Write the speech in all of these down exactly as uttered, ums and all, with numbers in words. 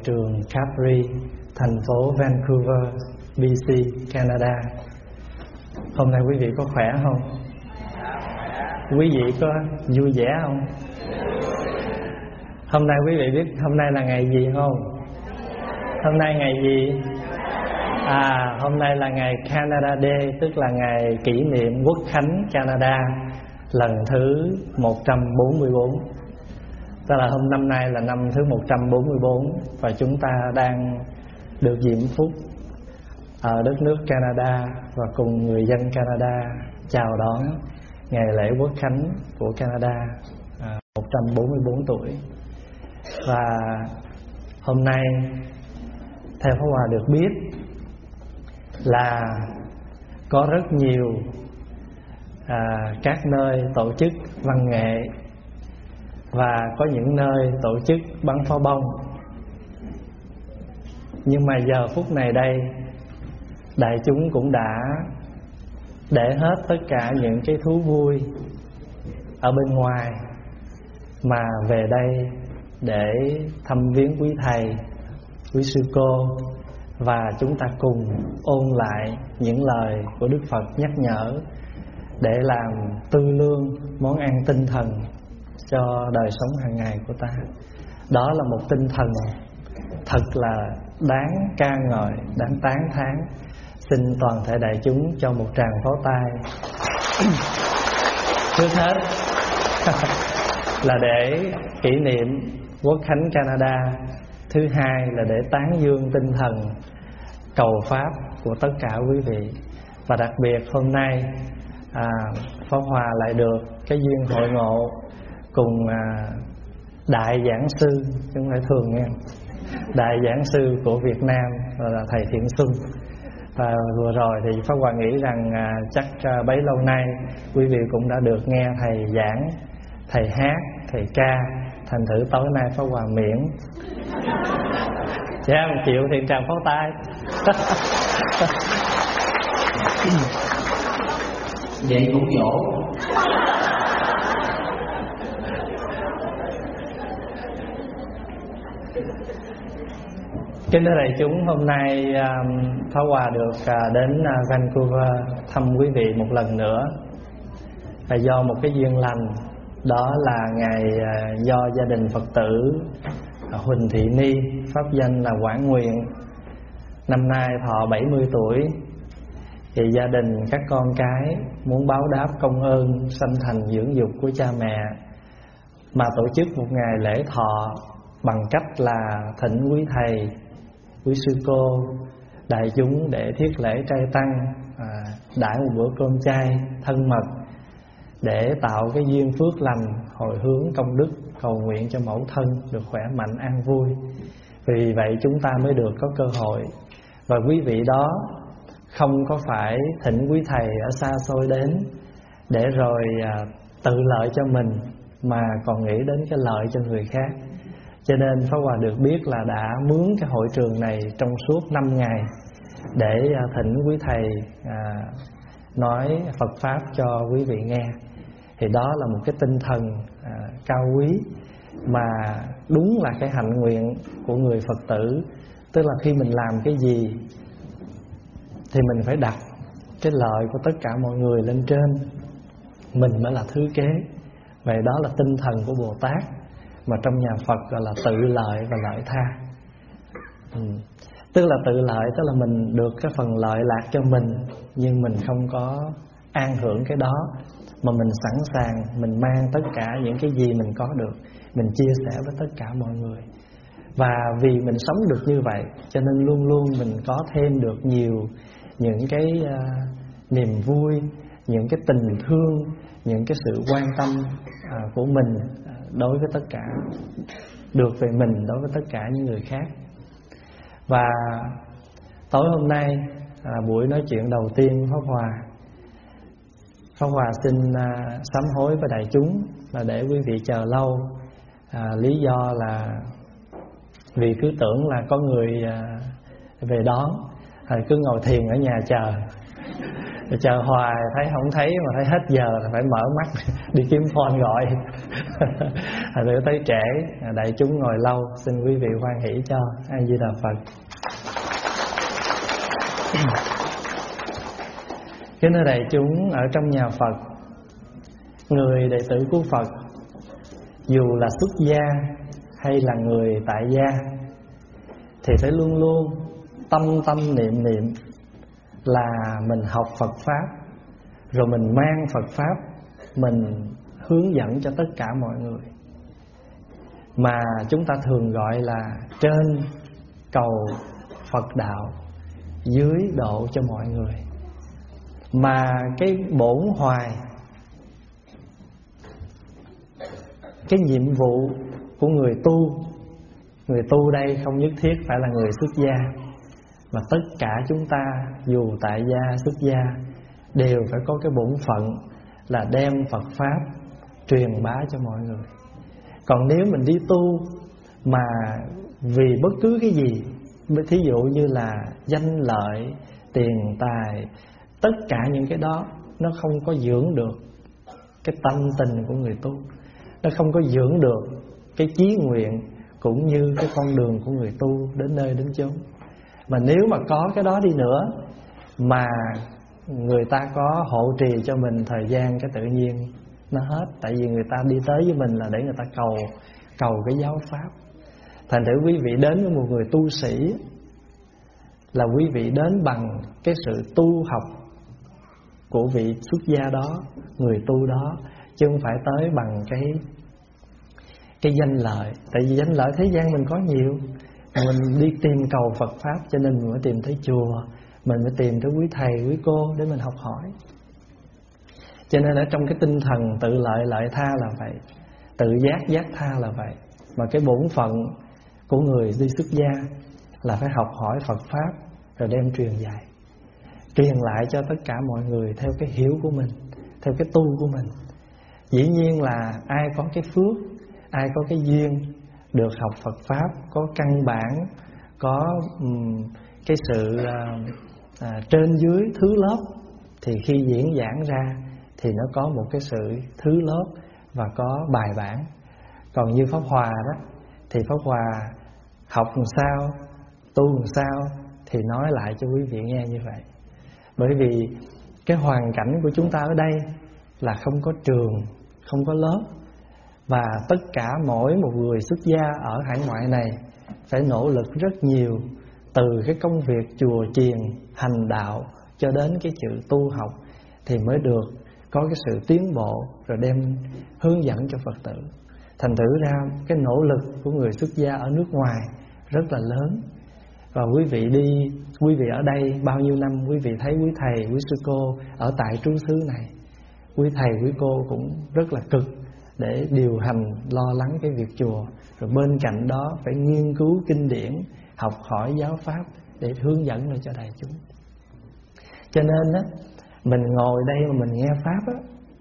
trường Capri, thành phố Vancouver, bê xê, Canada. Hôm nay quý vị có khỏe không? Quý vị có vui vẻ không? Hôm nay quý vị biết hôm nay là ngày gì không? Hôm nay ngày gì? À, hôm nay là ngày Canada Day, tức là ngày kỷ niệm Quốc khánh Canada lần thứ một trăm bốn mươi bốn. Tức là hôm năm nay là năm thứ một trăm bốn mươi bốn và chúng ta đang được diễm phúc ở đất nước Canada và cùng người dân Canada chào đón ngày lễ Quốc khánh của Canada à, một trăm bốn mươi bốn tuổi. Và hôm nay theo Pháp Hòa được biết là có rất nhiều à, các nơi tổ chức văn nghệ và có những nơi tổ chức bắn pháo bông. Nhưng mà giờ phút này đây, đại chúng cũng đã để hết tất cả những cái thú vui ở bên ngoài mà về đây để thăm viếng quý thầy, quý sư cô, và chúng ta cùng ôn lại những lời của Đức Phật nhắc nhở để làm tư lương món ăn tinh thần cho đời sống hàng ngày của ta. Đó là một tinh thần thật là đáng ca ngợi, đáng tán thán. Xin toàn thể đại chúng cho một tràng pháo tay. Trước hết là để kỷ niệm Quốc khánh Canada. Thứ hai là để tán dương tinh thần cầu pháp của tất cả quý vị. Và đặc biệt hôm nay à, Pháp Hòa lại được cái duyên hội ngộ cùng à, đại giảng sư, chứ không phải thường nghe, đại giảng sư của Việt Nam là thầy Thiện Xuân. Và vừa rồi thì Pháp Hòa nghĩ rằng à, chắc à, bấy lâu nay quý vị cũng đã được nghe thầy giảng, thầy hát, thầy ca. Thành thử tối nay Pháp Hòa miễn chị em chịu thì tràng pháo tay. Vậy cũng dỗ. Kính thưa đại chúng, hôm nay Pháp Hòa được đến Vancouver thăm quý vị một lần nữa. Và do một cái duyên lành, đó là ngày do gia đình Phật tử Huỳnh Thị Ni, pháp danh là Quảng Nguyện, năm nay thọ bảy mươi tuổi. Thì gia đình các con cái muốn báo đáp công ơn sanh thành dưỡng dục của cha mẹ mà tổ chức một ngày lễ thọ bằng cách là thỉnh quý thầy, quý sư cô, đại chúng để thiết lễ trai tăng, à, đãi một bữa cơm chay thân mật để tạo cái duyên phước lành, hồi hướng công đức, cầu nguyện cho mẫu thân được khỏe mạnh an vui. Vì vậy chúng ta mới được có cơ hội. Và quý vị đó không có phải thỉnh quý thầy ở xa xôi đến để rồi à, tự lợi cho mình, mà còn nghĩ đến cái lợi cho người khác. Cho nên Pháp Hòa được biết là đã mướn cái hội trường này trong suốt năm ngày để à, thỉnh quý thầy à, nói Phật Pháp cho quý vị nghe. Thì đó là một cái tinh thần à, cao quý, mà đúng là cái hạnh nguyện của người Phật tử. Tức là khi mình làm cái gì thì mình phải đặt cái lợi của tất cả mọi người lên trên, mình mới là thứ kế. Vậy đó là tinh thần của Bồ Tát, mà trong nhà Phật gọi là tự lợi và lợi tha. ừ. Tức là tự lợi, tức là mình được cái phần lợi lạc cho mình, nhưng mình không có an hưởng cái đó, mà mình sẵn sàng mình mang tất cả những cái gì mình có được, mình chia sẻ với tất cả mọi người. Và vì mình sống được như vậy, cho nên luôn luôn mình có thêm được nhiều những cái uh, niềm vui, những cái tình thương, những cái sự quan tâm uh, của mình uh, đối với tất cả, được về mình đối với tất cả những người khác. Và tối hôm nay uh, buổi nói chuyện đầu tiên Pháp Hòa Pháp Hòa xin uh, sám hối với đại chúng là để quý vị chờ lâu. À, lý do là vì cứ tưởng là có người à, về đón, rồi cứ ngồi thiền ở nhà chờ. Chờ hoài thấy không thấy, mà thấy hết giờ là phải mở mắt đi kiếm phone gọi. Thành thử tới trễ, đại chúng ngồi lâu, xin quý vị hoan hỷ cho. A Di Đà Phật. Kính thưa đại chúng, ở trong nhà Phật, người đệ tử của Phật dù là xuất gia hay là người tại gia thì phải luôn luôn tâm tâm niệm niệm là mình học Phật Pháp, rồi mình mang Phật Pháp mình hướng dẫn cho tất cả mọi người. Mà chúng ta thường gọi là trên cầu Phật đạo, dưới độ cho mọi người. Mà cái bổn hoài, cái nhiệm vụ của người tu, người tu đây không nhất thiết phải là người xuất gia, mà tất cả chúng ta dù tại gia xuất gia đều phải có cái bổn phận là đem Phật Pháp truyền bá cho mọi người. Còn nếu mình đi tu mà vì bất cứ cái gì, thí dụ như là danh lợi, tiền tài, tất cả những cái đó nó không có dưỡng được cái tâm tình của người tu, nó không có dưỡng được cái chí nguyện cũng như cái con đường của người tu đến nơi đến chốn. Mà nếu mà có cái đó đi nữa mà người ta có hộ trì cho mình thời gian, cái tự nhiên nó hết. Tại vì người ta đi tới với mình là để người ta cầu cầu cái giáo pháp. Thành thử quý vị đến với một người tu sĩ là quý vị đến bằng cái sự tu học của vị xuất gia đó, người tu đó, chứ không phải tới bằng cái cái danh lợi. Tại vì danh lợi thế gian mình có nhiều, mình đi tìm cầu Phật Pháp cho nên mình mới tìm tới chùa, mình mới tìm tới quý thầy, quý cô để mình học hỏi. Cho nên ở trong cái tinh thần tự lợi lợi tha là vậy, tự giác giác tha là vậy. Mà cái bổn phận của người đi xuất gia là phải học hỏi Phật Pháp rồi đem truyền dạy, truyền lại cho tất cả mọi người theo cái hiểu của mình, theo cái tu của mình. Dĩ nhiên là ai có cái phước, ai có cái duyên được học Phật Pháp, có căn bản, có um, cái sự uh, uh, trên dưới thứ lớp, thì khi diễn giảng ra thì nó có một cái sự thứ lớp và có bài bản. Còn như Pháp Hòa đó thì Pháp Hòa học làm sao, tu làm sao thì nói lại cho quý vị nghe như vậy. Bởi vì cái hoàn cảnh của chúng ta ở đây là không có trường, không có lớp, và tất cả mỗi một người xuất gia ở hải ngoại này phải nỗ lực rất nhiều, từ cái công việc chùa chiền, hành đạo cho đến cái chữ tu học, thì mới được có cái sự tiến bộ rồi đem hướng dẫn cho Phật tử. Thành thử ra cái nỗ lực của người xuất gia ở nước ngoài rất là lớn. Và quý vị đi, quý vị ở đây bao nhiêu năm, quý vị thấy quý thầy, quý sư cô ở tại trú xứ này, quý thầy, quý cô cũng rất là cực để điều hành, lo lắng cái việc chùa. Rồi bên cạnh đó phải nghiên cứu kinh điển, học hỏi giáo pháp để hướng dẫn lại cho đại chúng. Cho nên á, mình ngồi đây mà mình nghe pháp á,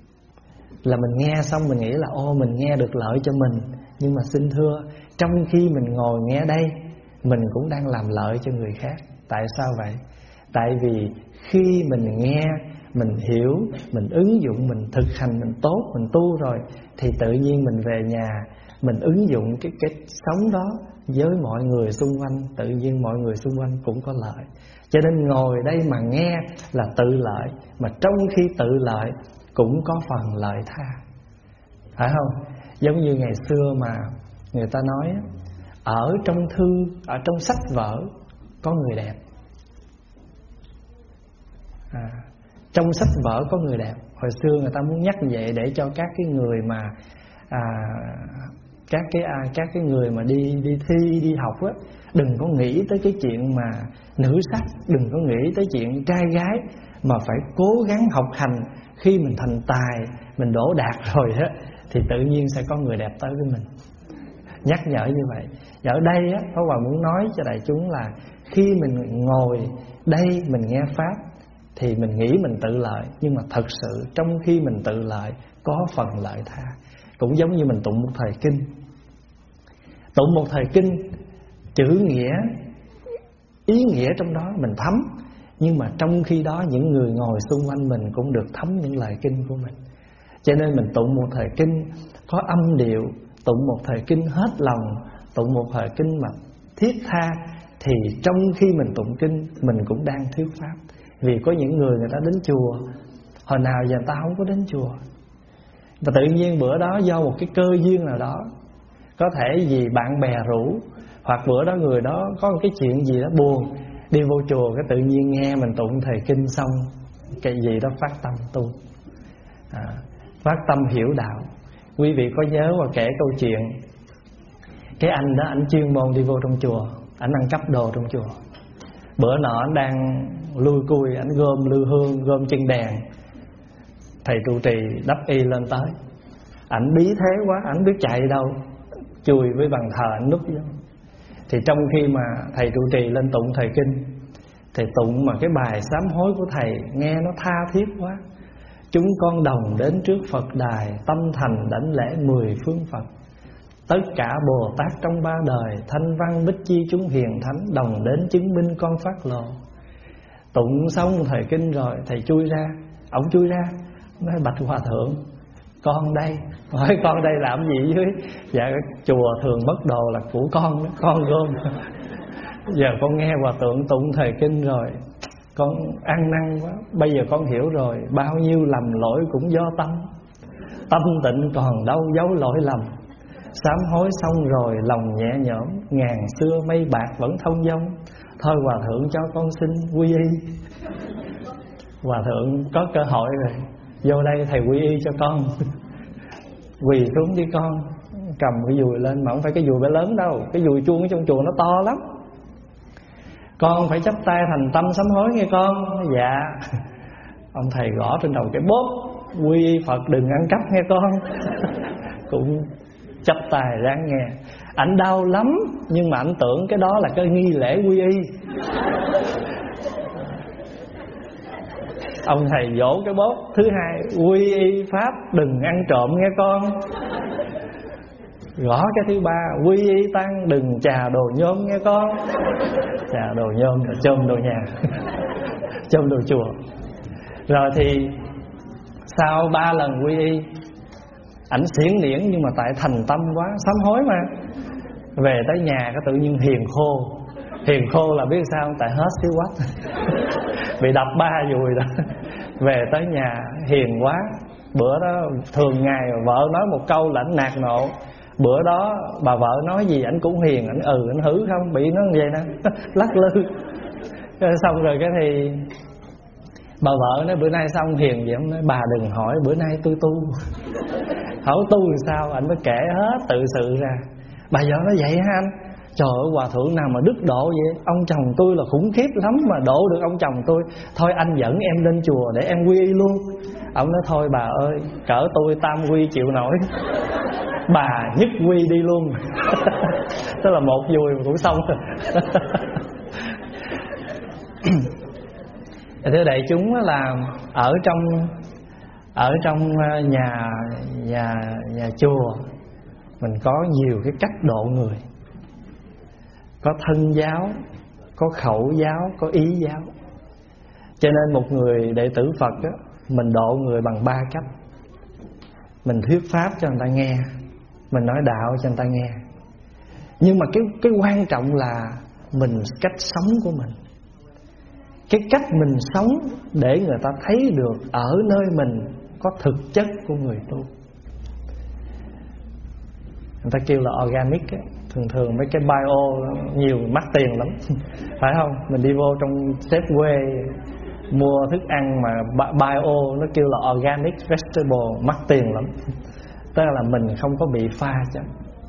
là mình nghe xong mình nghĩ là ô mình nghe được lợi cho mình. Nhưng mà xin thưa, trong khi mình ngồi nghe đây, mình cũng đang làm lợi cho người khác. Tại sao vậy? Tại vì khi mình nghe, mình hiểu, mình ứng dụng, mình thực hành, mình tốt, mình tu rồi, thì tự nhiên mình về nhà, mình ứng dụng cái, cái sống đó với mọi người xung quanh, tự nhiên mọi người xung quanh cũng có lợi. Cho nên ngồi đây mà nghe là tự lợi, mà trong khi tự lợi cũng có phần lợi tha, phải không? Giống như ngày xưa mà người ta nói, ở trong thư, ở trong sách vở có người đẹp, à, trong sách vở có người đẹp. Hồi xưa người ta muốn nhắc vậy để cho các cái người mà à, các cái à, các cái người mà đi đi thi, đi học á, đừng có nghĩ tới cái chuyện mà nữ sắc, đừng có nghĩ tới chuyện trai gái, mà phải cố gắng học hành. Khi mình thành tài, mình đỗ đạt rồi á, thì tự nhiên sẽ có người đẹp tới với mình. Nhắc nhở như vậy. Và ở đây á, Pháp Hòa muốn nói cho đại chúng là khi mình ngồi đây mình nghe pháp thì mình nghĩ mình tự lợi, nhưng mà thật sự trong khi mình tự lợi có phần lợi tha. Cũng giống như mình tụng một thời kinh. Tụng một thời kinh, chữ nghĩa, ý nghĩa trong đó mình thấm, Nhưng mà trong khi đó những người ngồi xung quanh mình cũng được thấm những lời kinh của mình. Cho nên mình tụng một thời kinh có âm điệu, tụng một thời kinh hết lòng, tụng một thời kinh mà thiết tha, thì trong khi mình tụng kinh mình cũng đang thuyết pháp. Vì có những người người ta đến chùa, hồi nào giờ người ta không có đến chùa, và tự nhiên bữa đó do một cái cơ duyên nào đó, có thể vì bạn bè rủ, hoặc bữa đó người đó có một cái chuyện gì đó buồn, đi vô chùa cái tự nhiên nghe mình tụng thời kinh xong, cái gì đó phát tâm tu, à, phát tâm hiểu đạo. Quý vị có nhớ và kể câu chuyện cái anh đó, anh chuyên môn đi vô trong chùa, anh ăn cắp đồ trong chùa. Bữa nọ anh đang lui cui, anh gom lư hương, gom chân đèn, thầy trụ trì đắp y lên tới, ảnh bí thế quá, ảnh biết chạy đâu, chùi với bàn thờ ảnh núp vô. Thì trong khi mà thầy trụ trì lên tụng thời kinh, thầy tụng mà cái bài sám hối của thầy nghe nó tha thiết quá. Chúng con đồng đến trước Phật đài, tâm thành đảnh lễ mười phương Phật. Tất cả Bồ Tát trong ba đời, thanh văn bích chi chúng hiền thánh, đồng đến chứng minh con phát lộ. Tụng xong thời kinh rồi, thầy chui ra, ổng chui ra, nói bạch hòa thượng, con đây. Hỏi con đây làm gì dưới? Dạ chùa thường mất đồ là của con đó, con gom. Giờ con nghe hòa thượng tụng thời kinh rồi, con ăn năn quá. Bây giờ con hiểu rồi, bao nhiêu lầm lỗi cũng do tâm. Tâm tịnh còn đâu giấu lỗi lầm. Sám hối xong rồi lòng nhẹ nhõm, ngàn xưa mây bạc vẫn thông dong. Thôi hòa thượng cho con xin quy y. Hòa thượng có cơ hội rồi, vô đây thầy quy y cho con. Quỳ xuống đi con, cầm cái dùi lên, mà không phải cái dùi bé lớn đâu, cái dùi chuông ở trong chùa nó to lắm. Con phải chắp tay thành tâm sám hối nghe con. Dạ. Ông thầy gõ trên đầu cái bóp, quy y Phật đừng ăn cắp nghe con. Cũng chắp tay ráng nghe. Ảnh đau lắm, nhưng mà ảnh tưởng cái đó là cái nghi lễ quy y. Ông thầy vỗ cái bóp thứ hai, quy y pháp đừng ăn trộm nghe con. Gõ cái thứ ba, quy y tăng đừng chà đồ nhôm nghe con. Chà đồ nhôm là chôm đồ nhà, chôm đồ chùa. Rồi thì sau ba lần quy y, ảnh xiển niễn nhưng mà tại thành tâm quá, sám hối mà. Về tới nhà cái tự nhiên hiền khô. Hiền khô là biết sao không? Tại hết xíu quách. Bị đập ba dùi đó. Về tới nhà hiền quá. Bữa đó thường ngày vợ nói một câu là ảnh nạt nộ. Bữa đó bà vợ nói gì ảnh cũng hiền, ảnh ừ ảnh hử không, bị nó như vậy nè. Lắc lư. Xong rồi cái thì bà vợ nói bữa nay xong hiền vậy, ông nói bà đừng hỏi bữa nay tôi tu. Hỏi tu thì sao, anh mới kể hết tự sự ra. Bà vợ nói vậy hả anh? Trời ơi hòa thượng nào mà đức độ vậy. Ông chồng tôi là khủng khiếp lắm mà độ được ông chồng tôi. Thôi anh dẫn em lên chùa để em quy y luôn. Ông nói thôi bà ơi, cỡ tôi tam quy chịu nổi, bà nhất quy đi luôn. Tức là một dùi mà cũng xong rồi. Thưa đại chúng là ở trong ở trong nhà nhà nhà chùa mình có nhiều cái cách độ người. Có thân giáo, có khẩu giáo, có ý giáo. Cho nên một người đệ tử Phật đó, mình độ người bằng ba cách. Mình thuyết pháp cho người ta nghe, mình nói đạo cho người ta nghe. Nhưng mà cái cái quan trọng là mình cách sống của mình. Cái cách mình sống để người ta thấy được ở nơi mình có thực chất của người tu. Người ta kêu là organic ấy. Thường thường mấy cái bio nhiều mắc tiền lắm. Phải không? Mình đi vô trong Safeway mua thức ăn mà bio nó kêu là organic vegetable, mắc tiền lắm. Tức là mình không có bị pha chậm.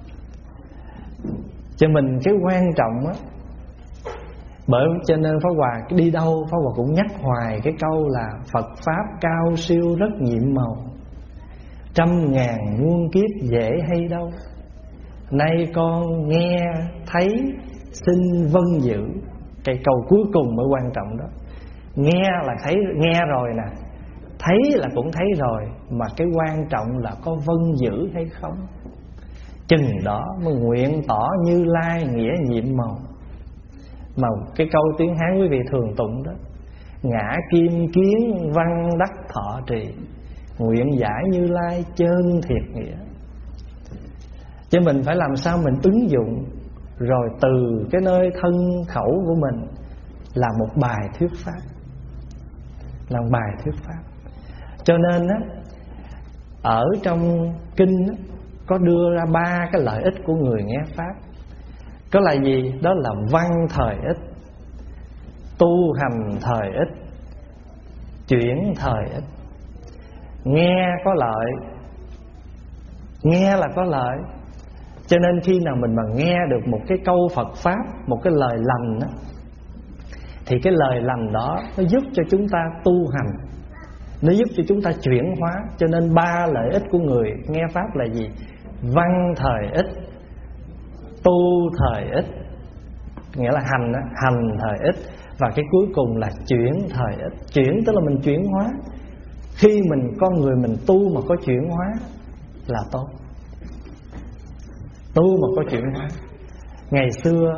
Cho mình cái quan trọng á. Bởi cho nên Pháp Hòa đi đâu Pháp Hòa cũng nhắc hoài cái câu là Phật Pháp cao siêu rất nhiệm màu, trăm ngàn muôn kiếp dễ hay đâu. Nay con nghe thấy xin vâng giữ. Cái câu cuối cùng mới quan trọng đó. Nghe là thấy, nghe rồi nè, thấy là cũng thấy rồi, mà cái quan trọng là có vâng giữ hay không. Chừng đó mới nguyện tỏ Như Lai nghĩa nhiệm màu. Mà cái câu tiếng Hán quý vị thường tụng đó, ngã kim kiến văn đắc thọ trì, nguyện giải Như Lai chân thiệt nghĩa. Chứ mình phải làm sao mình ứng dụng, rồi từ cái nơi thân khẩu của mình là một bài thuyết pháp, là một bài thuyết pháp. Cho nên á, ở trong kinh á, có đưa ra ba cái lợi ích của người nghe pháp. Có là gì? Đó là văn thời ích, tu hành thời ích, chuyển thời ích. Nghe có lợi, nghe là có lợi. Cho nên khi nào mình mà nghe được một cái câu Phật Pháp, một cái lời lành đó, thì cái lời lành đó nó giúp cho chúng ta tu hành, nó giúp cho chúng ta chuyển hóa. Cho nên ba lợi ích của người nghe Pháp là gì? Văn thời ích, tu thời ích, nghĩa là hành đó, hành thời ích. Và cái cuối cùng là chuyển thời ích. Chuyển tức là mình chuyển hóa. Khi mình con người mình tu mà có chuyển hóa là tốt. Tu mà có chuyển hóa. Ngày xưa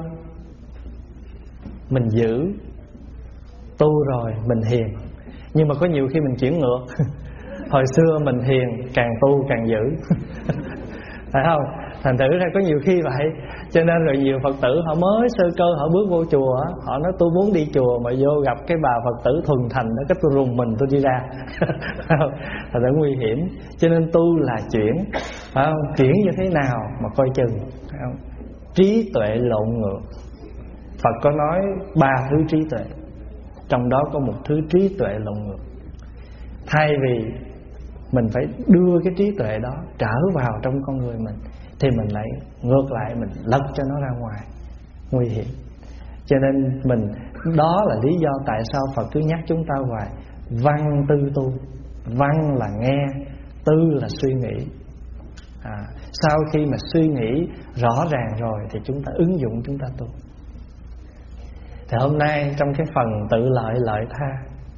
mình giữ, tu rồi mình hiền. Nhưng mà có nhiều khi mình chuyển ngược. Hồi xưa mình hiền, càng tu càng giữ. Phải không? Thành thử ra có nhiều khi vậy. Cho nên rồi nhiều Phật tử họ mới sơ cơ, họ bước vô chùa, họ nói tôi muốn đi chùa, mà vô gặp cái bà Phật tử thuần thành đó, cái tôi rùng mình tôi đi ra. Thật là nguy hiểm. Cho nên tu là chuyển, phải không? Chuyển như thế nào mà coi chừng, phải không? Trí tuệ lộn ngược. Phật có nói ba thứ trí tuệ, trong đó có một thứ trí tuệ lộn ngược. Thay vì mình phải đưa cái trí tuệ đó trở vào trong con người mình, thì mình lại ngược lại, mình lật cho nó ra ngoài, nguy hiểm. Cho nên mình, đó là lý do tại sao Phật cứ nhắc chúng ta hoài văn tư tu. Văn là nghe, tư là suy nghĩ. à, Sau khi mà suy nghĩ rõ ràng rồi thì chúng ta ứng dụng, chúng ta tu. Thì hôm nay trong cái phần tự lợi lợi tha,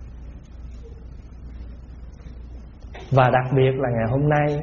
và đặc biệt là ngày hôm nay,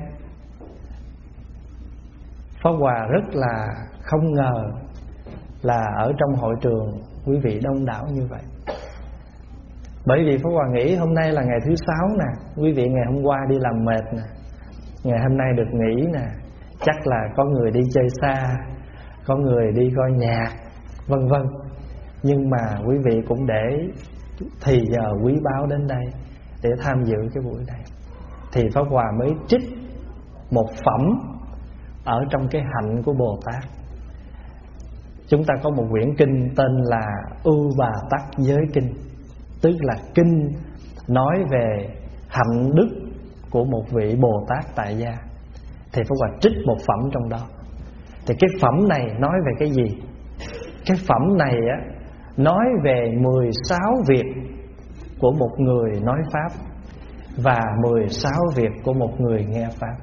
Pháp Hòa rất là không ngờ là ở trong hội trường quý vị đông đảo như vậy. Bởi vì Pháp Hòa nghĩ hôm nay là ngày thứ sáu nè, quý vị ngày hôm qua đi làm mệt nè, ngày hôm nay được nghỉ nè, chắc là có người đi chơi xa, có người đi coi nhạc, vân vân. Nhưng mà quý vị cũng để thì giờ quý báu đến đây để tham dự cái buổi này, thì Pháp Hòa mới trích một phẩm ở trong cái hạnh của Bồ Tát. Chúng ta có một quyển kinh tên là Ưu Bà Tắc Giới Kinh, tức là kinh nói về hạnh đức của một vị Bồ Tát tại gia. Thì Pháp Hòa trích một phẩm trong đó. Thì cái phẩm này nói về cái gì? Cái phẩm này á, nói về mười sáu việc của một người nói Pháp và mười sáu việc của một người nghe Pháp.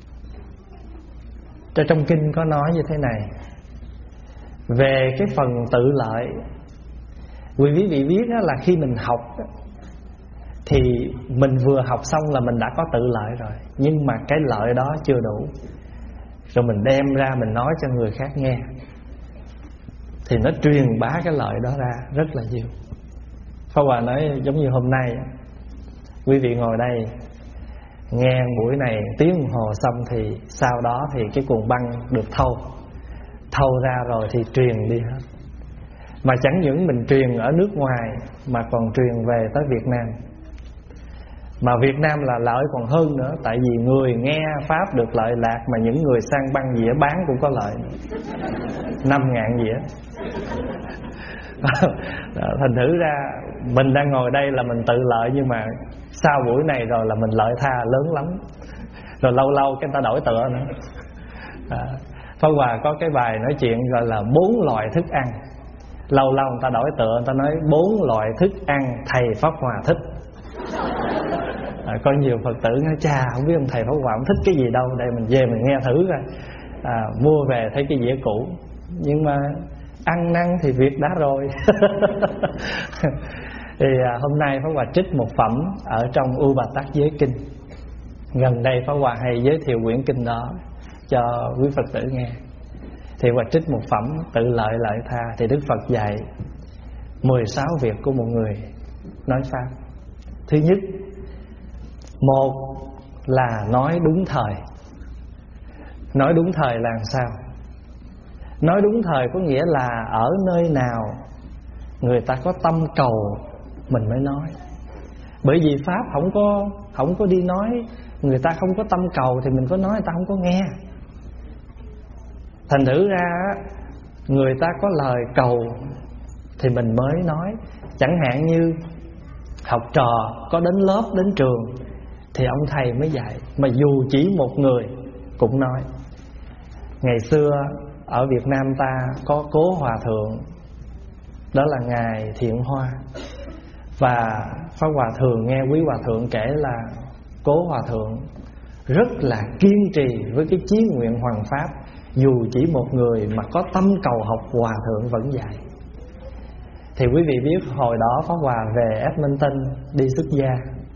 Trong kinh có nói như thế này. Về cái phần tự lợi, quý vị biết là khi mình học thì mình vừa học xong là mình đã có tự lợi rồi, nhưng mà cái lợi đó chưa đủ. Rồi mình đem ra mình nói cho người khác nghe, thì nó truyền bá cái lợi đó ra rất là nhiều. Pháp Hòa nói giống như hôm nay quý vị ngồi đây nghe buổi này tiếng đồng hồ xong, thì sau đó thì cái cuồng băng được thâu Thâu ra rồi thì truyền đi hết. Mà chẳng những mình truyền ở nước ngoài, mà còn truyền về tới Việt Nam. Mà Việt Nam là lợi còn hơn nữa. Tại vì người nghe Pháp được lợi lạc, mà những người sang băng dĩa bán cũng có lợi năm ngàn dĩa. Thành thử ra mình đang ngồi đây là mình tự lợi, nhưng mà sau buổi này rồi là mình lợi tha lớn lắm. Rồi lâu lâu cái người ta đổi tựa nữa. à, Pháp Hòa có cái bài nói chuyện gọi là bốn loại thức ăn. Lâu lâu người ta đổi tựa, người ta nói bốn loại thức ăn thầy Pháp Hòa thích. à, Có nhiều Phật tử nói chà, không biết ông thầy Pháp Hòa ông thích cái gì đâu, đây mình về mình nghe thử coi. à, Mua về thấy cái dĩa cũ, nhưng mà ăn năn thì việc đã rồi. Thì à, hôm nay Pháp Hòa trích một phẩm ở trong Ưu Bà Tắc Giới Kinh. Gần đây Pháp Hòa hay giới thiệu quyển kinh đó cho quý Phật tử nghe. Thì Hòa trích một phẩm tự lợi lợi tha. Thì Đức Phật dạy mười sáu việc của một người nói Pháp. Thứ nhất, một là nói đúng thời. Nói đúng thời là làm sao? Nói đúng thời có nghĩa là ở nơi nào người ta có tâm cầu mình mới nói. Bởi vì Pháp không có không có đi nói người ta không có tâm cầu thì mình có nói người ta không có nghe. Thành thử ra người ta có lời cầu thì mình mới nói. Chẳng hạn như học trò có đến lớp, đến trường thì ông thầy mới dạy. Mà dù chỉ một người cũng nói. Ngày xưa ở Việt Nam ta có Cố Hòa Thượng, đó là Ngài Thiện Hoa. Và Pháp Hòa Thường nghe Quý Hòa Thượng kể là Cố Hòa Thượng rất là kiên trì với cái chí nguyện hoằng pháp. Dù chỉ một người mà có tâm cầu học, Hòa Thượng vẫn dạy. Thì quý vị biết hồi đó Pháp Hòa về Edmonton đi xuất gia,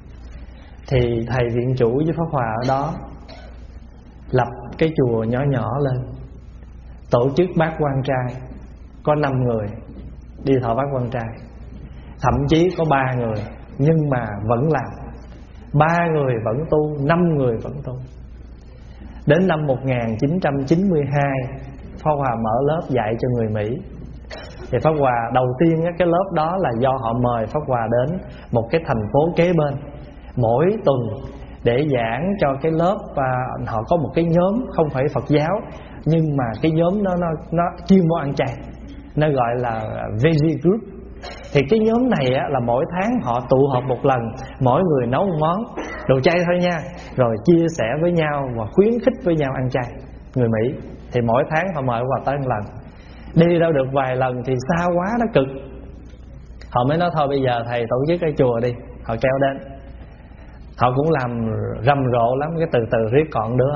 thì thầy viện chủ với Pháp Hòa ở đó lập cái chùa nhỏ nhỏ lên, tổ chức bát quan trai. Có năm người đi thọ bát quan trai, thậm chí có ba người nhưng mà vẫn làm. Ba người vẫn tu, năm người vẫn tu. Đến năm một nghìn chín trăm chín mươi hai, Pháp Hòa mở lớp dạy cho người Mỹ. Thì Pháp Hòa đầu tiên cái lớp đó là do họ mời Pháp Hòa đến một cái thành phố kế bên mỗi tuần để giảng cho cái lớp. Và họ có một cái nhóm không phải Phật giáo, nhưng mà cái nhóm đó nó, nó chuyên môn ăn chay, nó gọi là Veggie Group. Thì cái nhóm này á, là mỗi tháng họ tụ họp một lần, mỗi người nấu một món đồ chay thôi nha, rồi chia sẻ với nhau và khuyến khích với nhau ăn chay. Người Mỹ thì mỗi tháng họ mời vào tới một lần. Đi đâu được vài lần thì xa quá nó cực. Họ mới nói thôi bây giờ thầy tổ chức cái chùa đi. Họ kéo đến. Họ cũng làm rầm rộ lắm, cái từ từ riết còn đứa.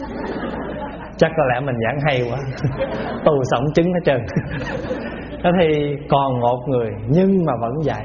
Chắc có lẽ mình giảng hay quá. Tù sống trứng hết trơn. Thế thì còn một người nhưng mà vẫn dạy.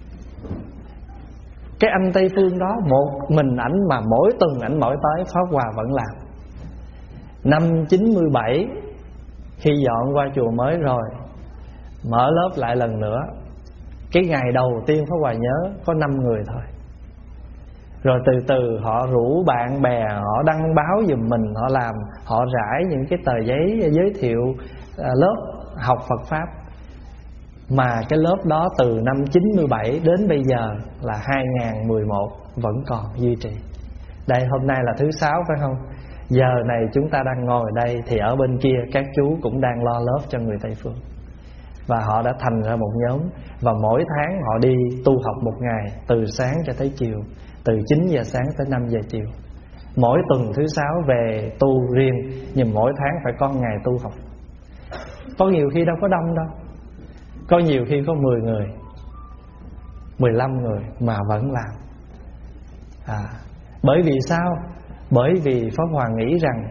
Cái anh Tây Phương đó, một mình ảnh mà mỗi tuần ảnh mỗi tới, Pháp Hòa vẫn làm. Năm chín mươi bảy, khi dọn qua chùa mới rồi, mở lớp lại lần nữa. Cái ngày đầu tiên Pháp Hòa nhớ có năm người thôi. Rồi từ từ họ rủ bạn bè, họ đăng báo giùm mình, họ làm, họ rải những cái tờ giấy giới thiệu lớp học Phật Pháp. Mà cái lớp đó từ năm chín mươi bảy đến bây giờ là hai nghìn mười một vẫn còn duy trì. Đây hôm nay là thứ sáu phải không? Giờ này chúng ta đang ngồi đây thì ở bên kia các chú cũng đang lo lớp cho người Tây Phương. Và họ đã thành ra một nhóm. Và mỗi tháng họ đi tu học một ngày, từ sáng cho tới chiều, từ chín giờ sáng tới năm giờ chiều. Mỗi tuần thứ sáu về tu riêng, nhưng mỗi tháng phải có ngày tu học. Có nhiều khi đâu có đông đâu. Có nhiều khi có mười người, mười lăm người mà vẫn làm. à, Bởi vì sao? Bởi vì Pháp Hòa nghĩ rằng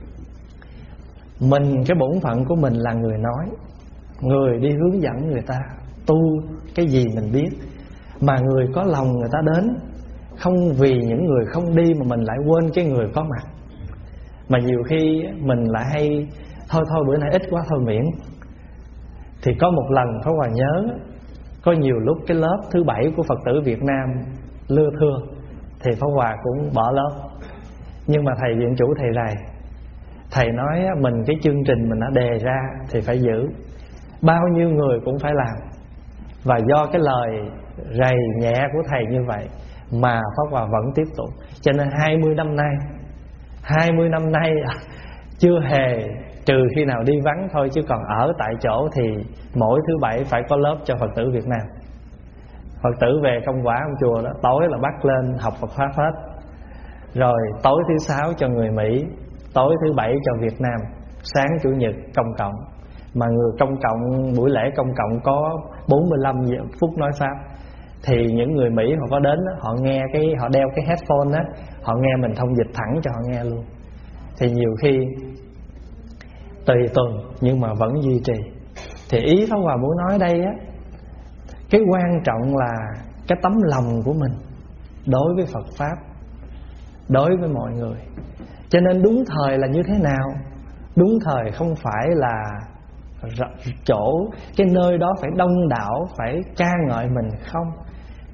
mình, cái bổn phận của mình là người nói, người đi hướng dẫn người ta tu cái gì mình biết. Mà người có lòng người ta đến, không vì những người không đi mà mình lại quên cái người có mặt. Mà nhiều khi mình lại hay thôi thôi bữa nay ít quá thôi miễn. Thì có một lần Pháp Hòa nhớ, có nhiều lúc cái lớp thứ bảy của Phật tử Việt Nam lưa thưa, thì Pháp Hòa cũng bỏ lớp. Nhưng mà thầy viện chủ thầy rầy, thầy nói mình cái chương trình mình đã đề ra thì phải giữ, bao nhiêu người cũng phải làm. Và do cái lời rầy nhẹ của thầy như vậy mà Pháp Hòa vẫn tiếp tục. Cho nên hai mươi năm nay hai mươi năm nay chưa hề, trừ khi nào đi vắng thôi, chứ còn ở tại chỗ thì mỗi thứ bảy phải có lớp cho Phật tử Việt Nam. Phật tử về công quả trong chùa đó, tối là bắt lên học Phật Pháp hết. Rồi tối thứ sáu cho người Mỹ, tối thứ bảy cho Việt Nam, sáng chủ nhật công cộng. Mà người công cộng, buổi lễ công cộng có bốn mươi lăm phút nói Pháp. Thì những người Mỹ họ có đến, họ nghe cái, họ đeo cái headphone á, họ nghe mình thông dịch thẳng cho họ nghe luôn. Thì nhiều khi tùy tuần nhưng mà vẫn duy trì. Thì ý Pháp Hòa muốn nói đây á, cái quan trọng là cái tấm lòng của mình đối với Phật Pháp, đối với mọi người. Cho nên đúng thời là như thế nào? Đúng thời không phải là chỗ, cái nơi đó phải đông đảo, phải ca ngợi mình không.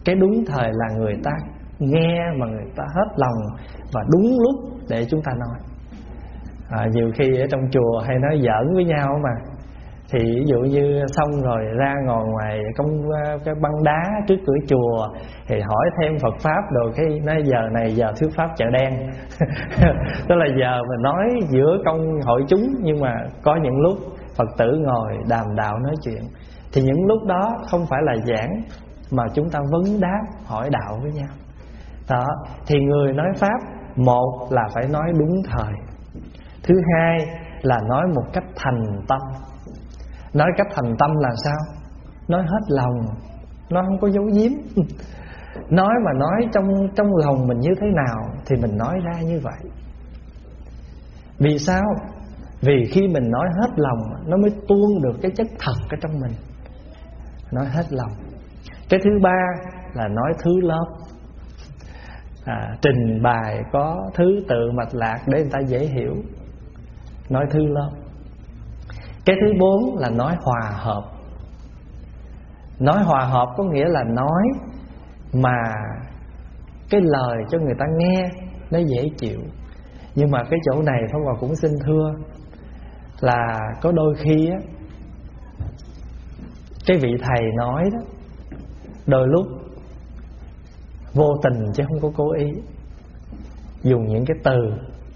Cái đúng thời là người ta nghe mà người ta hết lòng và đúng lúc để chúng ta nói. à, Nhiều khi ở trong chùa hay nói giỡn với nhau mà, thì ví dụ như xong rồi ra ngồi ngoài công cái băng đá trước cửa chùa thì hỏi thêm Phật pháp rồi cái nói giờ này giờ thuyết pháp chợ đen. Tức là giờ mình nói giữa công hội chúng, nhưng mà có những lúc Phật tử ngồi đàm đạo nói chuyện, thì những lúc đó không phải là giảng mà chúng ta vấn đáp hỏi đạo với nhau. Đó, thì người nói pháp, một là phải nói đúng thời, thứ hai là nói một cách thành tâm. Nói cách thành tâm là sao? Nói hết lòng, nói không có giấu giếm. Nói mà nói trong trong lòng mình như thế nào thì mình nói ra như vậy. Vì sao? Vì khi mình nói hết lòng, nó mới tuôn được cái chất thật ở trong mình. Nói hết lòng. Cái thứ ba là nói thứ lớp, à, trình bày có thứ tự mạch lạc để người ta dễ hiểu. Nói thứ lớp. Cái thứ bốn là nói hòa hợp. Nói hòa hợp có nghĩa là nói mà cái lời cho người ta nghe nó dễ chịu. Nhưng mà cái chỗ này Pháp Hòa cũng xin thưa là có đôi khi á, cái vị thầy nói đó, đôi lúc vô tình chứ không có cố ý, dùng những cái từ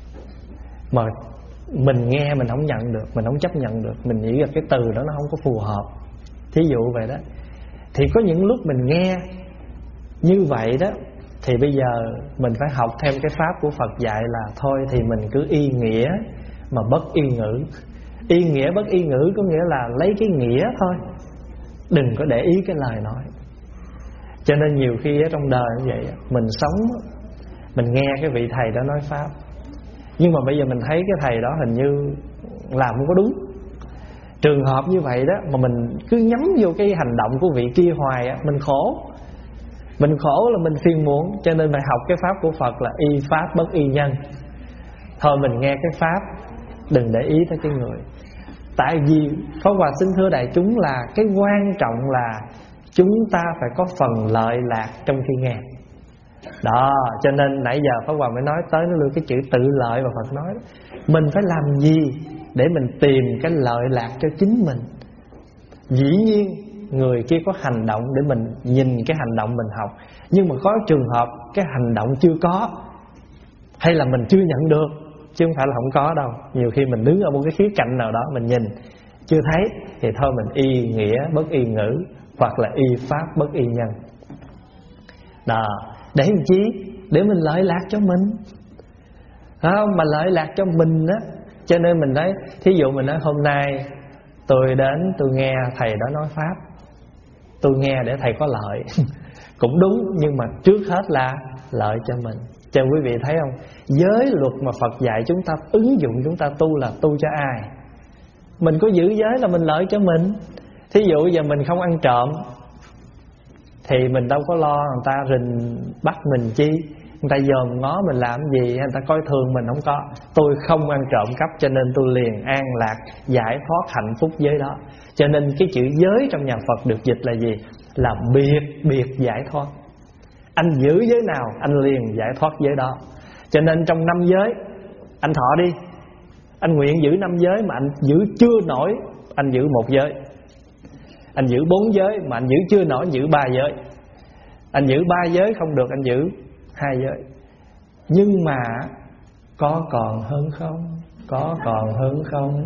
mà mình nghe mình không nhận được, mình không chấp nhận được, mình nghĩ là cái từ đó nó không có phù hợp. Thí dụ vậy đó. Thì có những lúc mình nghe như vậy đó, thì bây giờ mình phải học thêm cái pháp của Phật dạy là thôi thì mình cứ y nghĩa mà bất y ngữ. Y nghĩa bất y ngữ có nghĩa là lấy cái nghĩa thôi, đừng có để ý cái lời nói. Cho nên nhiều khi ở trong đời như vậy, mình sống, mình nghe cái vị thầy đó nói pháp, nhưng mà bây giờ mình thấy cái thầy đó hình như làm không có đúng. Trường hợp như vậy đó mà mình cứ nhắm vô cái hành động của vị kia hoài á, mình khổ. Mình khổ là mình phiền muộn. Cho nên phải học cái pháp của Phật là y pháp bất y nhân. Thôi mình nghe cái pháp, đừng để ý tới cái người. Tại vì Pháp Hòa xin thưa đại chúng là cái quan trọng là chúng ta phải có phần lợi lạc trong khi nghe. Đó, cho nên nãy giờ Pháp Hòa mới nói tới nó luôn cái chữ tự lợi mà Phật nói đó. Mình phải làm gì để mình tìm cái lợi lạc cho chính mình. Dĩ nhiên người kia có hành động để mình nhìn cái hành động mình học, nhưng mà có trường hợp cái hành động chưa có, hay là mình chưa nhận được, chứ không phải là không có đâu. Nhiều khi mình đứng ở một cái khía cạnh nào đó mình nhìn chưa thấy, thì thôi mình y nghĩa bất y ngữ, hoặc là y pháp bất y nhân. Đó, để làm chi? Để mình lợi lạc cho mình. Không, mà lợi lạc cho mình á. Cho nên mình nói, thí dụ mình nói hôm nay tôi đến tôi nghe thầy đó nói pháp, tôi nghe để thầy có lợi. Cũng đúng, nhưng mà trước hết là lợi cho mình. Cho quý vị thấy không, giới luật mà Phật dạy chúng ta ứng dụng, chúng ta tu là tu cho ai? Mình có giữ giới là mình lợi cho mình. Thí dụ giờ mình không ăn trộm thì mình đâu có lo người ta rình bắt mình chi, người ta dòm ngó mình làm gì, người ta coi thường mình không có. Tôi không ăn trộm cắp cho nên tôi liền an lạc, giải thoát hạnh phúc giới đó. Cho nên cái chữ giới trong nhà Phật được dịch là gì? Là biệt biệt giải thoát. Anh giữ giới nào anh liền giải thoát giới đó. Cho nên trong năm giới, anh thọ đi, anh nguyện giữ năm giới mà anh giữ chưa nổi, anh giữ một giới. Anh giữ bốn giới mà anh giữ chưa nổi, anh giữ ba giới. Anh giữ ba giới không được, anh giữ hai giới. Nhưng mà có còn hơn không? Có còn hơn không?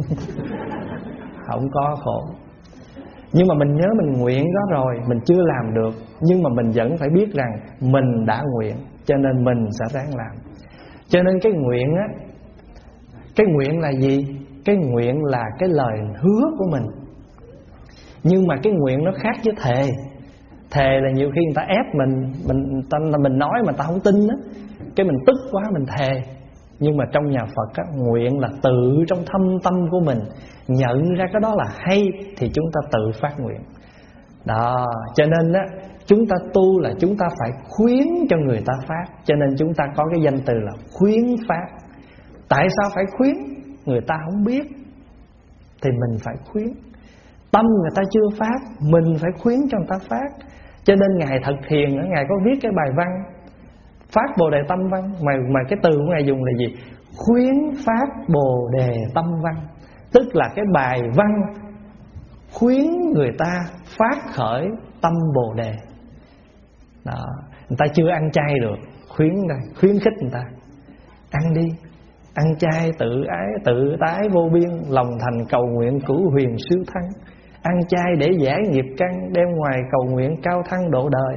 Không có khổ. Nhưng mà mình nhớ mình nguyện đó rồi, mình chưa làm được, nhưng mà mình vẫn phải biết rằng mình đã nguyện, cho nên mình sẽ ráng làm. Cho nên cái nguyện á, cái nguyện là gì? Cái nguyện là cái lời hứa của mình. Nhưng mà cái nguyện nó khác với thề. Thề là nhiều khi người ta ép mình, mình ta, mình nói mà ta không tin á, cái mình tức quá mình thề. Nhưng mà trong nhà Phật á, nguyện là tự trong thâm tâm của mình nhận ra cái đó là hay thì chúng ta tự phát nguyện. Đó, cho nên á, chúng ta tu là chúng ta phải khuyến cho người ta phát. Cho nên chúng ta có cái danh từ là khuyến phát. Tại sao phải khuyến? Người ta không biết thì mình phải khuyến. Tâm người ta chưa phát, mình phải khuyến cho người ta phát. Cho nên Ngài thật hiền, Ngài có viết cái bài văn Phát Bồ Đề Tâm Văn. Mà, mà cái từ của Ngài dùng là gì? Khuyến phát Bồ Đề Tâm Văn. Tức là cái bài văn khuyến người ta phát khởi tâm Bồ Đề. Đó. Người ta chưa ăn chay được, khuyến đây, khuyến khích người ta ăn đi, ăn chay tự ái tự tái vô biên, lòng thành cầu nguyện cửu huyền siêu thắng. Ăn chay để giải nghiệp căn, đem ngoài cầu nguyện cao thăng độ đời.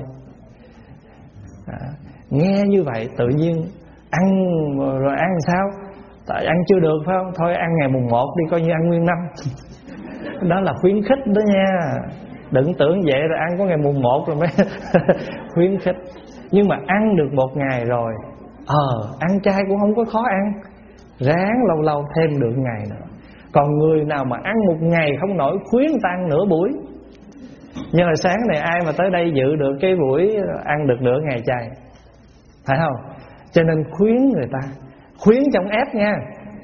Đó. Nghe như vậy tự nhiên ăn rồi ăn sao? Tại ăn chưa được phải không? Thôi ăn ngày mùng một đi, coi như ăn nguyên năm. Đó là khuyến khích đó nha. Đừng tưởng vậy rồi ăn có ngày mùng một rồi mới khuyến khích. Nhưng mà ăn được một ngày rồi, Ờ ăn chay cũng không có khó ăn, ráng lâu lâu thêm được ngày nữa. Còn người nào mà ăn một ngày không nổi, khuyến tan nửa buổi. Nhưng mà sáng này ai mà tới đây dự được cái buổi ăn được nửa ngày chay, phải không? Cho nên khuyến người ta, khuyến trong ép nha.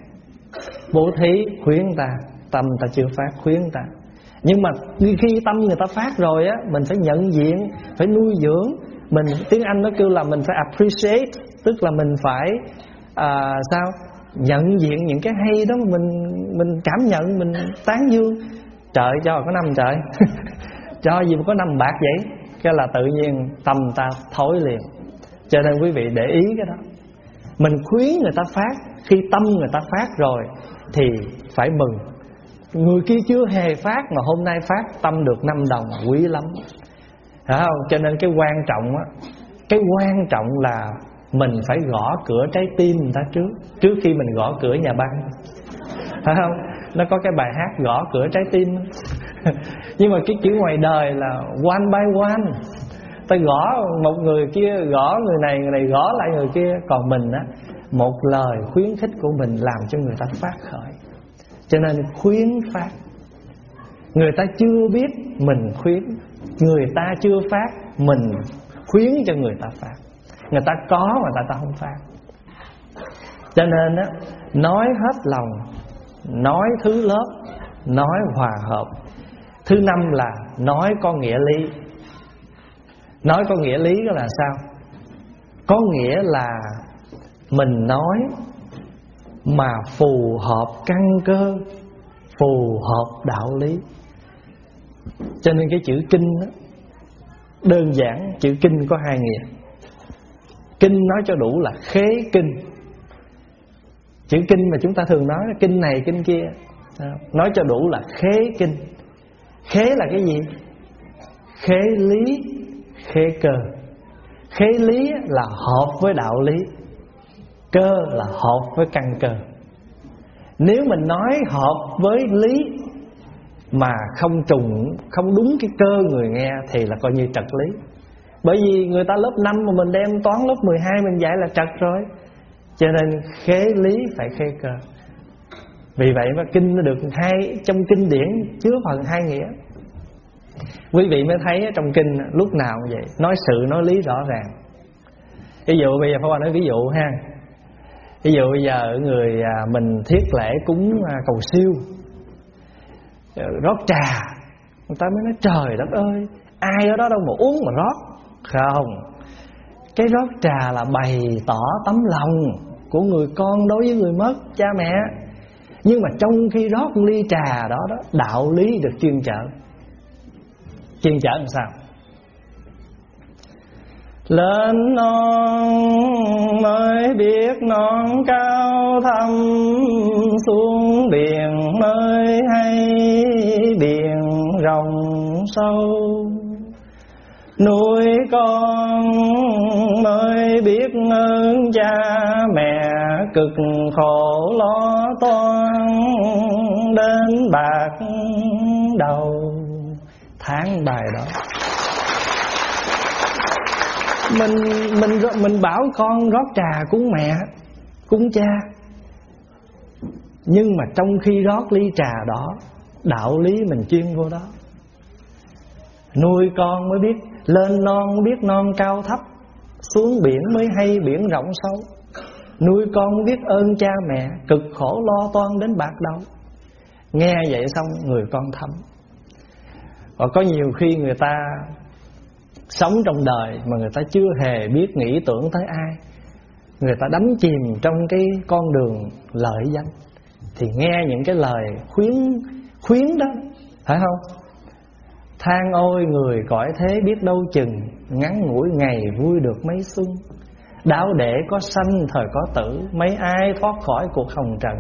Bố thí khuyến ta, tâm ta chưa phát khuyến ta. Nhưng mà khi tâm người ta phát rồi á, mình phải nhận diện, phải nuôi dưỡng. Mình tiếng Anh nó kêu là mình phải appreciate, tức là mình phải à, sao? Nhận diện những cái hay đó, mình mình cảm nhận, mình tán dương. Trời cho có năm trời cho gì mà có năm bạc vậy? Cái là tự nhiên tâm ta thối liền. Cho nên quý vị để ý cái đó. Mình khuyến người ta phát, khi tâm người ta phát rồi thì phải mừng. Người kia chưa hề phát mà hôm nay phát tâm được năm đồng, quý lắm, phải không? Cho nên cái quan trọng á, cái quan trọng là mình phải gõ cửa trái tim người ta trước, trước khi mình gõ cửa nhà băng, phải không? Nó có cái bài hát gõ cửa trái tim. Nhưng mà cái kiểu ngoài đời là one by one, ta gõ một người kia, gõ người này, người này gõ lại người kia. Còn mình á, một lời khuyến khích của mình làm cho người ta phát khởi. Cho nên khuyến phát. Người ta chưa biết mình khuyến, người ta chưa phát, mình khuyến cho người ta phát. Người ta có mà người ta không phát. Cho nên á, nói hết lòng, nói thứ lớp, nói hòa hợp. Thứ năm là nói có nghĩa lý. Nói có nghĩa lý đó là sao? Có nghĩa là mình nói mà phù hợp căn cơ, phù hợp đạo lý. Cho nên cái chữ kinh đó, đơn giản, chữ kinh có hai nghĩa. Kinh nói cho đủ là khế kinh. Chữ kinh mà chúng ta thường nói là kinh này kinh kia, nói cho đủ là khế kinh. Khế là cái gì? Khế lý, khế cơ. Khế lý là hợp với đạo lý, cơ là hợp với căn cơ. Nếu mình nói hợp với lý mà không trùng, không đúng cái cơ người nghe thì là coi như trật lý. Bởi vì người ta lớp năm mà mình đem toán lớp mười hai mình dạy là trật rồi. Cho nên khế lý phải khế cơ. Vì vậy mà kinh nó được hai, trong kinh điển chứa phần hai nghĩa. Quý vị mới thấy trong kinh lúc nào cũng vậy, nói sự nói lý rõ ràng. Ví dụ bây giờ Pháp Hòa nói ví dụ ha. Ví dụ bây giờ người mình thiết lễ cúng cầu siêu, rót trà, người ta mới nói trời đất ơi, ai ở đó đâu mà uống mà rót. Không, cái rót trà là bày tỏ tấm lòng của người con đối với người mất cha mẹ. Nhưng mà trong khi rót ly trà đó, đó đạo lý được chuyên chở. Chuyên chở làm sao? Lên non mới biết non cao thâm, xuống biển mới hay biển rộng sâu. Nuôi con mới biết ơn cha mẹ, cực khổ lo toan đến bạc đầu. Tháng bài đó Mình mình mình bảo con rót trà cúng mẹ, cúng cha. Nhưng mà trong khi rót ly trà đó, đạo lý mình chuyên vô đó. Nuôi con mới biết, lên non mới biết non cao thấp, xuống biển mới hay biển rộng sâu. Nuôi con mới biết ơn cha mẹ, cực khổ lo toan đến bạc đầu. Nghe vậy xong người con thấm. Và có nhiều khi người ta sống trong đời mà người ta chưa hề biết nghĩ tưởng tới ai, người ta đắm chìm trong cái con đường lợi danh, thì nghe những cái lời khuyến khuyến đó, phải không? Than ôi người cõi thế biết đâu chừng, ngắn ngủi ngày vui được mấy xuân. Đáo để có sanh thời có tử, mấy ai thoát khỏi cuộc hồng trần.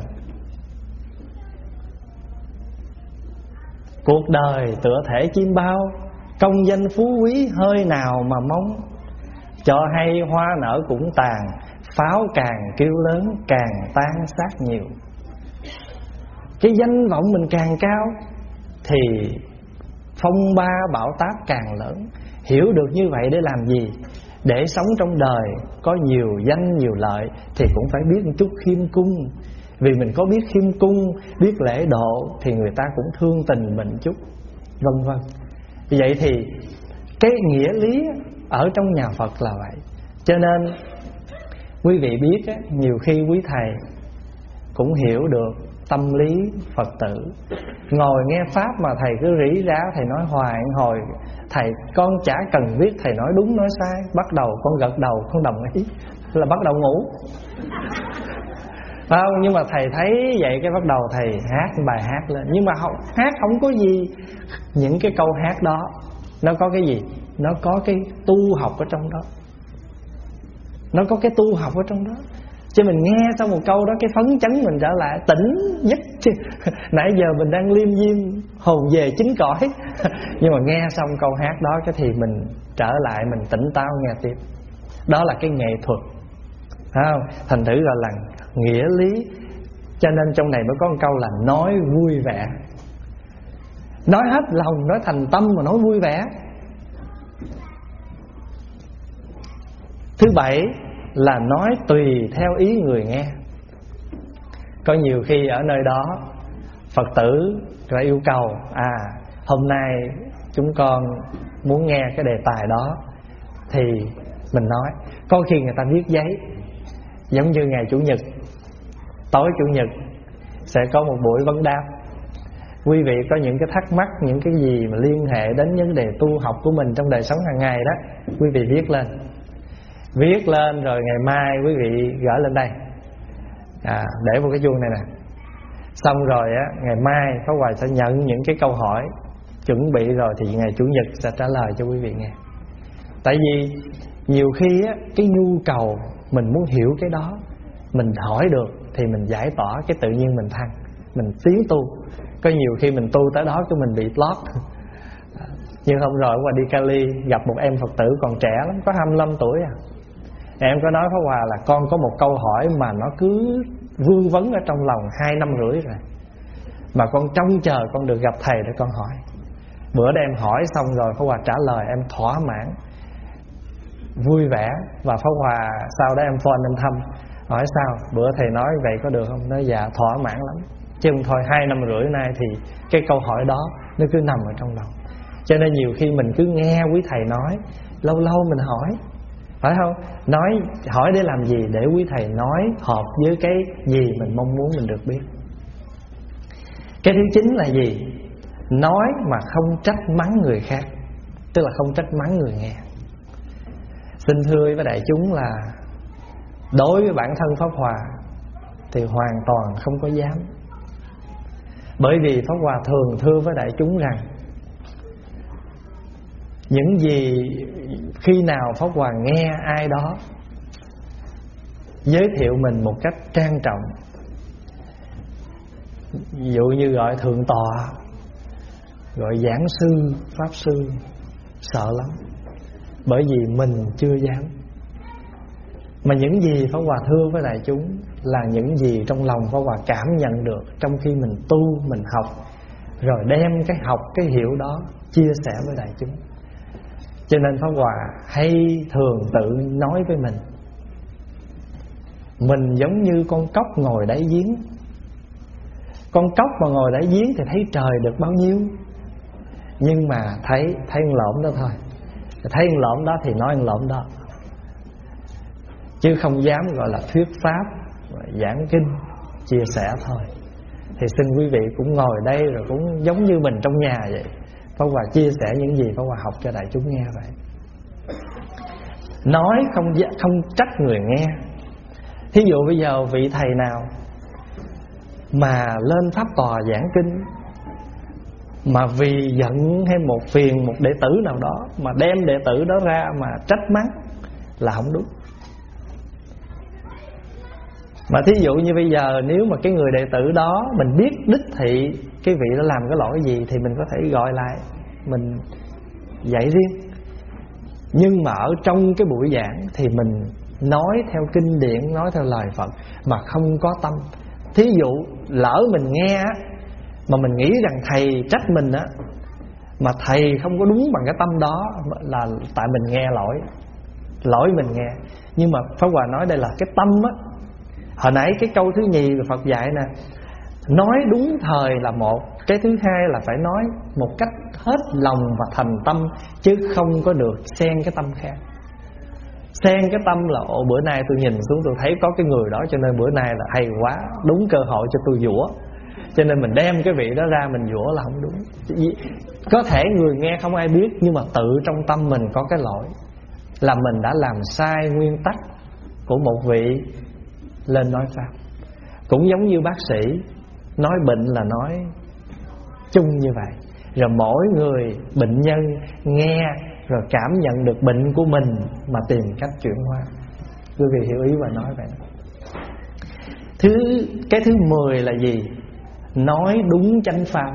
Cuộc đời tựa thể chim bao, công danh phú quý hơi nào mà mong. Cho hay hoa nở cũng tàn, pháo càng kêu lớn càng tan xác nhiều. Cái danh vọng mình càng cao thì phong ba bão táp càng lớn. Hiểu được như vậy để làm gì? Để sống trong đời có nhiều danh nhiều lợi thì cũng phải biết một chút khiêm cung. Vì mình có biết khiêm cung, biết lễ độ thì người ta cũng thương tình mình chút, vân vân. Vậy thì cái nghĩa lý ở trong nhà Phật là vậy. Cho nên quý vị biết á, nhiều khi quý thầy cũng hiểu được tâm lý Phật tử. Ngồi nghe Pháp mà thầy cứ rỉ ráo, thầy nói hoài hồi, thầy con chả cần biết thầy nói đúng nói sai. Bắt đầu con gật đầu, con đồng ý là bắt đầu ngủ, phải không? Nhưng mà thầy thấy vậy cái bắt đầu thầy hát bài hát lên. Nhưng mà không, hát không có gì. Những cái câu hát đó nó có cái gì? Nó có cái tu học ở trong đó. Nó có cái tu học ở trong đó. Chứ mình nghe xong một câu đó cái phấn chấn mình trở lại tỉnh giấc. Nãy giờ mình đang liêm diêm hồn về chính cõi. Nhưng mà nghe xong câu hát đó cái thì mình trở lại, mình tỉnh táo nghe tiếp. Đó là cái nghệ thuật, phải không? Thành thử gọi là nghĩa lý. Cho nên trong này mới có một câu là nói vui vẻ. Nói hết lòng, nói thành tâm mà nói vui vẻ. Thứ bảy là nói tùy theo ý người nghe. Có nhiều khi ở nơi đó Phật tử ra yêu cầu, à hôm nay chúng con muốn nghe cái đề tài đó, thì mình nói. Có khi người ta viết giấy, giống như ngày Chủ nhật, tối Chủ nhật sẽ có một buổi vấn đáp. Quý vị có những cái thắc mắc, những cái gì mà liên hệ đến vấn đề tu học của mình trong đời sống hàng ngày đó, quý vị viết lên. Viết lên rồi ngày mai quý vị gửi lên đây, à, để vào cái chuông này nè. Xong rồi á, ngày mai Pháp Hòa sẽ nhận những cái câu hỏi chuẩn bị rồi, thì ngày Chủ nhật sẽ trả lời cho quý vị nghe. Tại vì nhiều khi á, cái nhu cầu mình muốn hiểu cái đó, mình hỏi được thì mình giải tỏa, cái tự nhiên mình thăng, mình tiến tu. Có nhiều khi mình tu tới đó cái mình bị lót. Như hôm rồi qua đi Cali gặp một em Phật tử còn trẻ lắm, có hai mươi lăm tuổi à. Em có nói Pháp Hòa là con có một câu hỏi mà nó cứ vương vấn ở trong lòng hai năm rưỡi rồi, mà con trông chờ con được gặp thầy để con hỏi. Bữa đó em hỏi xong rồi Pháp Hòa trả lời, em thỏa mãn, vui vẻ. Và Pháp Hòa sau đó em phone em thăm, hỏi sao bữa thầy nói vậy có được không? Nói dạ thỏa mãn lắm. Chứ không thôi hai năm rưỡi nay thì cái câu hỏi đó nó cứ nằm ở trong lòng. Cho nên nhiều khi mình cứ nghe quý thầy nói, lâu lâu mình hỏi, phải không? Nói hỏi để làm gì? Để quý thầy nói hợp với cái gì mình mong muốn mình được biết. Cái thứ chín là gì? Nói mà không trách mắng người khác, tức là không trách mắng người nghe. Xin thưa với đại chúng là đối với bản thân Pháp Hòa thì hoàn toàn không có dám. Bởi vì Pháp Hòa thường thưa với đại chúng rằng những gì khi nào Pháp Hòa nghe ai đó giới thiệu mình một cách trang trọng, ví dụ như gọi thượng tọa, gọi giảng sư, pháp sư, sợ lắm. Bởi vì mình chưa dám. Mà những gì Pháp Hòa thưa với đại chúng là những gì trong lòng Pháp Hòa cảm nhận được trong khi mình tu, mình học, rồi đem cái học, cái hiểu đó chia sẻ với đại chúng. Cho nên Pháp Hòa hay thường tự nói với mình, mình giống như con cóc ngồi đáy giếng. Con cóc mà ngồi đáy giếng thì thấy trời được bao nhiêu, nhưng mà thấy thấy một lộm đó thôi. Thấy một lộm đó thì nói một lộm đó, chứ không dám gọi là thuyết pháp, giảng kinh, chia sẻ thôi. Thì xin quý vị cũng ngồi đây rồi cũng giống như mình trong nhà vậy. Pháp Hòa chia sẻ những gì Pháp Hòa học cho đại chúng nghe vậy. nói không không trách người nghe. Thí dụ bây giờ vị thầy nào mà lên pháp tòa giảng kinh, mà vì giận hay một phiền một đệ tử nào đó mà đem đệ tử đó ra mà trách mắng là không đúng. Mà thí dụ như bây giờ nếu mà cái người đệ tử đó mình biết đích thị cái vị đó làm cái lỗi gì thì mình có thể gọi lại, mình dạy riêng. Nhưng mà ở trong cái buổi giảng thì mình nói theo kinh điển, nói theo lời Phật mà không có tâm. Thí dụ lỡ mình nghe á, mà mình nghĩ rằng thầy trách mình á, mà thầy không có đúng bằng cái tâm đó, là tại mình nghe lỗi, lỗi mình nghe. Nhưng mà Pháp Hòa nói đây là cái tâm á. Hồi nãy cái câu thứ nhì của Phật dạy nè, nói đúng thời là một, cái thứ hai là phải nói một cách hết lòng và thành tâm, chứ không có được xen cái tâm khác. Xen cái tâm là ồ, bữa nay tôi nhìn xuống tôi thấy có cái người đó, cho nên bữa nay là hay quá, đúng cơ hội cho tôi giũa, cho nên mình đem cái vị đó ra mình giũa là không đúng. Có thể người nghe không ai biết, nhưng mà tự trong tâm mình có cái lỗi, là mình đã làm sai nguyên tắc của một vị lên nói pháp. Cũng giống như bác sĩ nói bệnh là nói chung như vậy, rồi mỗi người bệnh nhân nghe rồi cảm nhận được bệnh của mình mà tìm cách chuyển hóa. Quý vị hiểu ý và nói vậy. Thứ cái thứ mười là gì? Nói đúng chánh pháp.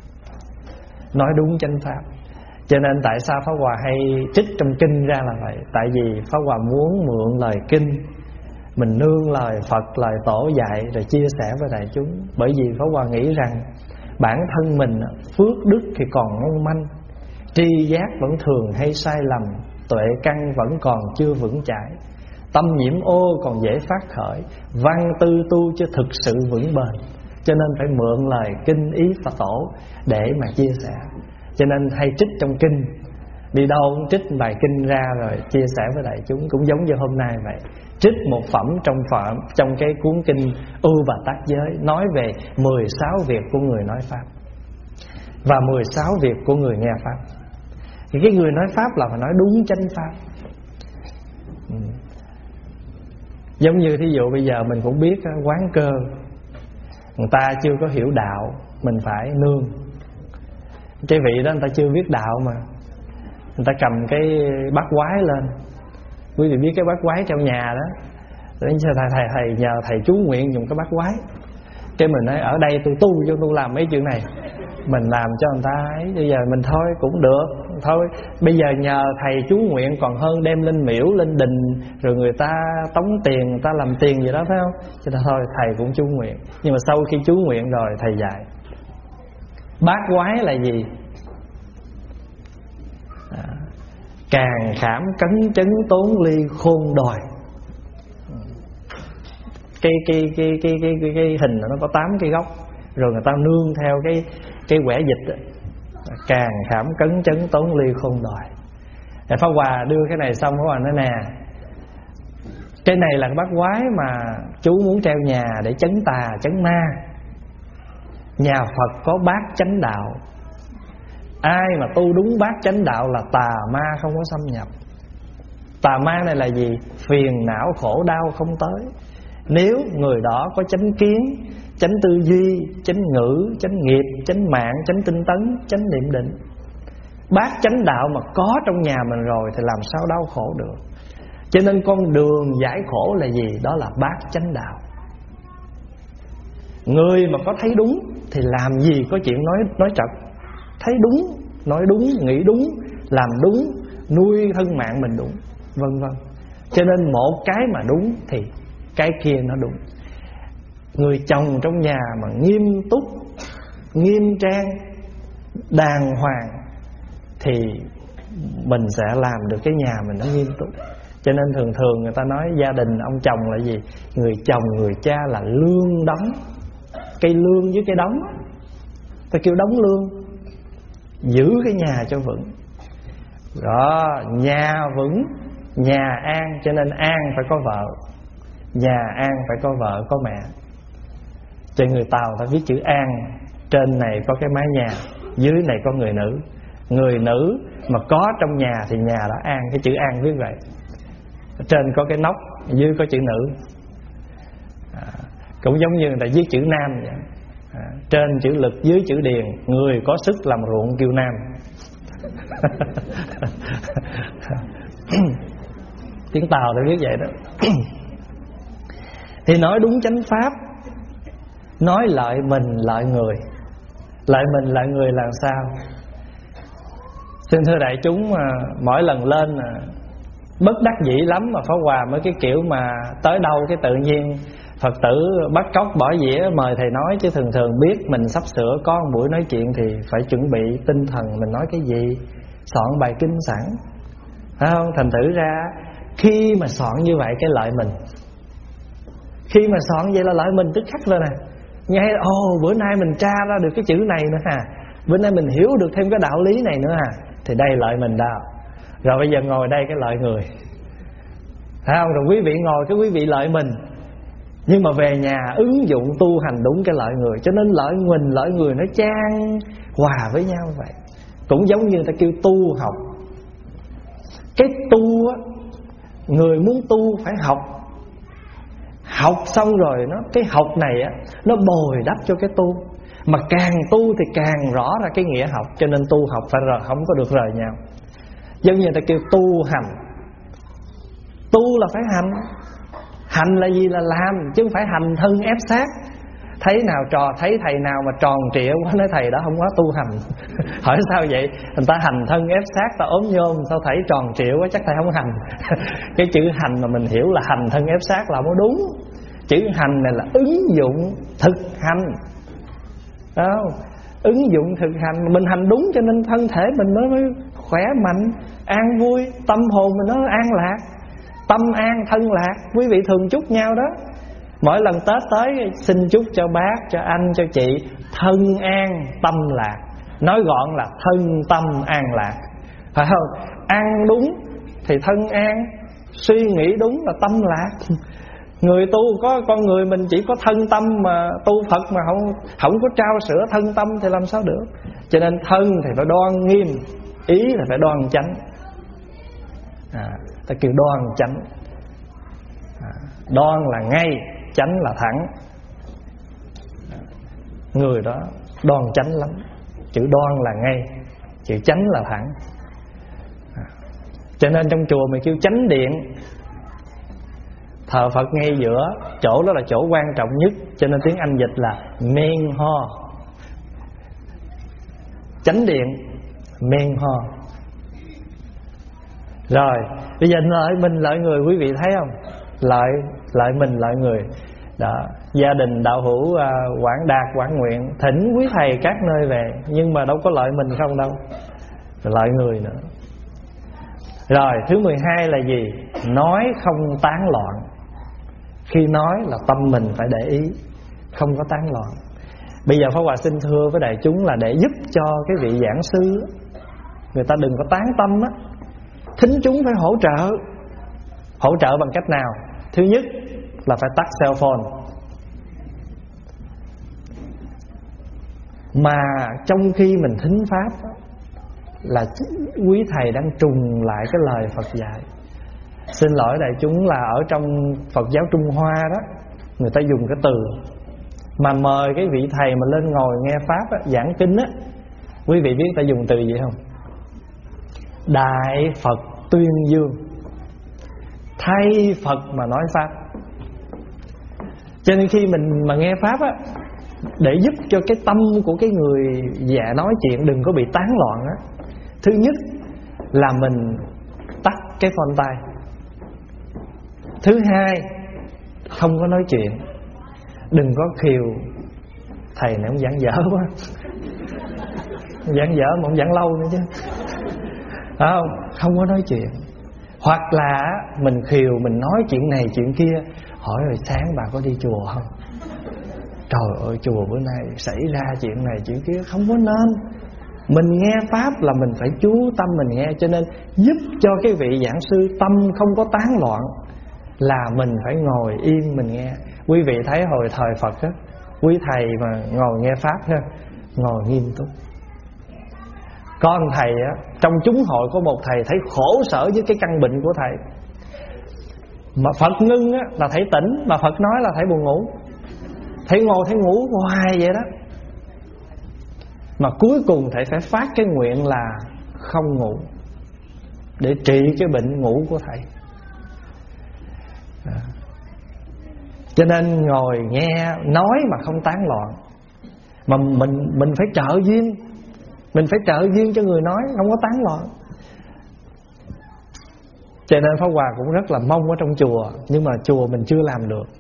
Nói đúng chánh pháp. Cho nên tại sao Pháp Hòa hay trích trong kinh ra là vậy? Tại vì Pháp Hòa muốn mượn lời kinh, mình nương lời Phật, lời Tổ dạy rồi chia sẻ với đại chúng. Bởi vì Pháp Hòa nghĩ rằng bản thân mình phước đức thì còn mong manh, tri giác vẫn thường hay sai lầm, tuệ căn vẫn còn chưa vững chãi, tâm nhiễm ô còn dễ phát khởi, văn tư tu chưa thực sự vững bền. Cho nên phải mượn lời kinh ý Phật Tổ để mà chia sẻ. Cho nên hay trích trong kinh, đi đâu cũng trích bài kinh ra rồi chia sẻ với đại chúng. Cũng giống như hôm nay vậy, trích một phẩm trong phẩm trong cái cuốn kinh Ưu Bà Tát Giới, nói về mười sáu việc của người nói pháp và mười sáu việc của người nghe pháp. Thì cái người nói pháp là phải nói đúng chánh pháp. ừ. Giống như thí dụ bây giờ mình cũng biết quán cơ, người ta chưa có hiểu đạo, mình phải nương. Cái vị đó người ta chưa biết đạo mà người ta cầm cái bát quái lên. Quý vị biết cái bát quái trong nhà đó, để thầy, thầy, thầy nhờ thầy chú nguyện dùng cái bát quái. Cái mình nói ở đây tôi tu cho tôi làm mấy chuyện này, mình làm cho người ta ấy. Bây giờ mình thôi cũng được, thôi bây giờ nhờ thầy chú nguyện còn hơn đem lên miễu, lên đình, rồi người ta tống tiền, người ta làm tiền gì đó, phải không? Cho nên thôi thầy cũng chú nguyện. Nhưng mà sau khi chú nguyện rồi thầy dạy bát quái là gì? À, càng khảm cấn chấn tốn ly khôn đòi. Cái cái cái cái cái cái, cái hình nó có tám cái góc, rồi người ta nương theo cái cái quẻ dịch đó. Càng khảm cấn chấn tốn ly khôn đòi. Để Pháp Hòa đưa cái này xong, Pháp Hòa nói nè, cái này là cái bát quái mà chú muốn treo nhà để chấn tà chấn ma. Nhà Phật có bát chánh đạo, ai mà tu đúng bát chánh đạo là tà ma không có xâm nhập. Tà ma này là gì? Phiền não khổ đau không tới. Nếu người đó có chánh kiến, chánh tư duy, chánh ngữ, chánh nghiệp, chánh mạng, chánh tinh tấn, chánh niệm định, bát chánh đạo mà có trong nhà mình rồi thì làm sao đau khổ được. Cho nên con đường giải khổ là gì? Đó là bát chánh đạo. Người mà có thấy đúng thì làm gì có chuyện nói nói trật. Thấy đúng, nói đúng, nghĩ đúng, làm đúng, nuôi thân mạng mình đúng, vân vân. Cho nên một cái mà đúng thì cái kia nó đúng. Người chồng trong nhà mà nghiêm túc, nghiêm trang, đàng hoàng thì mình sẽ làm được cái nhà mình nó nghiêm túc. Cho nên thường thường người ta nói gia đình ông chồng là gì? Người chồng, người cha là lương đóng. Cây lương với cây đóng, ta kêu đóng lương, giữ cái nhà cho vững. Đó, nhà vững, nhà an. Cho nên an phải có vợ, nhà an phải có vợ có mẹ. Cho người Tàu ta viết chữ an, trên này có cái mái nhà, dưới này có người nữ. Người nữ mà có trong nhà thì nhà đã an, cái chữ an viết vậy. trên có cái nóc, dưới có chữ nữ. à, Cũng giống như người ta viết chữ nam vậy. à, Trên chữ lực, dưới chữ điền, người có sức làm ruộng kêu nam. Tiếng Tàu đã viết vậy đó. Thì nói đúng chánh pháp, nói lợi mình lợi người. Lợi mình lợi người là sao? Xin thưa đại chúng, mỗi lần lên bất đắc dĩ lắm mà Pháp Hòa mới cái kiểu mà tới đâu cái tự nhiên Phật tử bắt cóc bỏ dĩa mời thầy nói. Chứ thường thường biết mình sắp sửa có một buổi nói chuyện thì phải chuẩn bị tinh thần mình nói cái gì, soạn bài kinh sẵn, phải không? Thành thử ra khi mà soạn như vậy cái lợi mình, khi mà soạn vậy là lợi mình tức khắc rồi nè. Nghe ồ bữa nay mình tra ra được cái chữ này nữa ha, bữa nay mình hiểu được thêm cái đạo lý này nữa ha, thì đây lợi mình đâu. Rồi bây giờ ngồi đây cái lợi người, phải không? Rồi quý vị ngồi cái quý vị lợi mình, nhưng mà về nhà ứng dụng tu hành đúng cái lợi người. Cho nên lợi mình lợi người nó chan hòa với nhau vậy. Cũng giống như ta kêu tu học. Cái tu á, người muốn tu phải học. Học xong rồi nó cái học này á, nó bồi đắp cho cái tu. Mà càng tu thì càng rõ ra cái nghĩa học. Cho nên tu học phải rời, không có được rời nhau. Giống như ta kêu tu hành. Tu là phải hành. Hành là gì? Là làm, chứ không phải hành thân ép sát. Thấy nào trò thấy thầy nào mà tròn trịa quá nói thầy đó không có tu hành. Hỏi sao vậy? Người ta hành thân ép sát, ta ốm nhôm, sao thầy tròn trịa quá chắc thầy không hành. Cái chữ hành mà mình hiểu là hành thân ép sát là không đúng. Chữ hành này là ứng dụng thực hành, đó, ứng dụng thực hành. Mình hành đúng cho nên thân thể mình nó mới khỏe mạnh, an vui, tâm hồn mình nó an lạc. Tâm an thân lạc, quý vị thường chúc nhau đó. Mỗi lần Tết tới xin chúc cho bác, cho anh, cho chị thân an tâm lạc. Nói gọn là thân tâm an lạc, phải không? Ăn đúng thì thân an, suy nghĩ đúng là tâm lạc. Người tu có con người mình chỉ có thân tâm mà tu Phật mà không không có trao sữa thân tâm thì làm sao được. Cho nên thân thì phải đoan nghiêm, ý là phải đoan chánh. À, ta kêu đoan chánh. À, đoan là ngay, chánh là thẳng. À, người đó đoan chánh lắm. Chữ đoan là ngay, chữ chánh là thẳng. À, cho nên trong chùa mình kêu chánh điện. Thờ Phật ngay giữa, chỗ đó là chỗ quan trọng nhất. Cho nên tiếng Anh dịch là main hall. Chánh điện, main hall. Rồi, bây giờ lợi mình lợi người, quý vị thấy không? Lợi, lợi mình lợi người đó. Gia đình đạo hữu uh, Quảng Đạt, Quảng Nguyện thỉnh quý thầy các nơi về, nhưng mà đâu có lợi mình không đâu, lợi người nữa. Rồi, thứ mười hai là gì? Nói không tán loạn. Khi nói là tâm mình phải để ý, không có tán loạn. Bây giờ Pháp Hòa xin thưa với đại chúng là để giúp cho cái vị giảng sư người ta đừng có tán tâm á, thính chúng phải hỗ trợ. Hỗ trợ bằng cách nào? Thứ nhất là phải tắt cell phone. Mà trong khi mình thính pháp là quý thầy đang trùng lại cái lời Phật dạy. Xin lỗi đại chúng là ở trong Phật giáo Trung Hoa đó, người ta dùng cái từ mà mời cái vị thầy mà lên ngồi nghe pháp á, giảng kinh á, quý vị biết ta dùng từ gì không? Đại Phật tuyên dương, thay Phật mà nói pháp. Cho nên khi mình mà nghe pháp á, để giúp cho cái tâm của cái người già nói chuyện đừng có bị tán loạn á, thứ nhất là mình tắt cái phone tay. Thứ hai, không có nói chuyện. Đừng có khiều thầy này ông giảng dở quá, giảng dở mà ông giảng lâu nữa chứ, không, không có nói chuyện. Hoặc là mình khiều, mình nói chuyện này chuyện kia. Hỏi rồi sáng bà có đi chùa không? Trời ơi chùa bữa nay xảy ra chuyện này chuyện kia. Không có nên. Mình nghe pháp là mình phải chú tâm mình nghe. Cho nên giúp cho cái vị giảng sư tâm không có tán loạn là mình phải ngồi yên mình nghe. Quý vị thấy hồi thời Phật á, quý thầy mà ngồi nghe pháp ha, ngồi nghiêm túc. Con thầy á, trong chúng hội có một thầy thấy khổ sở với cái căn bệnh của thầy. Mà Phật ngưng á, là thầy tỉnh, mà Phật nói là thầy buồn ngủ. Thầy ngồi thầy ngủ hoài vậy đó. Mà cuối cùng thầy phải phát cái nguyện là không ngủ, để trị cái bệnh ngủ của thầy. à. Cho nên ngồi nghe nói mà không tán loạn. Mà mình mình phải trợ duyên, mình phải trợ duyên cho người nói, không có tán loạn. Cho nên Pháp Hòa cũng rất là mong ở trong chùa, nhưng mà chùa mình chưa làm được.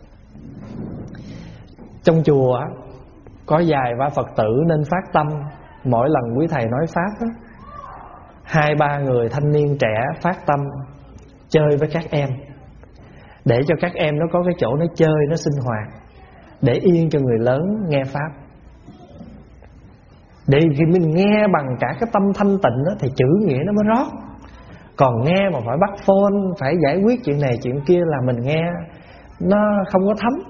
Trong chùa có vài ba Phật tử nên phát tâm, mỗi lần quý thầy nói Pháp đó, hai ba người thanh niên trẻ phát tâm chơi với các em, để cho các em nó có cái chỗ nó chơi, nó sinh hoạt, để yên cho người lớn nghe Pháp. Để khi mình nghe bằng cả cái tâm thanh tịnh đó, thì chữ nghĩa nó mới rót. Còn nghe mà phải bắt phone, phải giải quyết chuyện này chuyện kia là mình nghe nó không có thấm.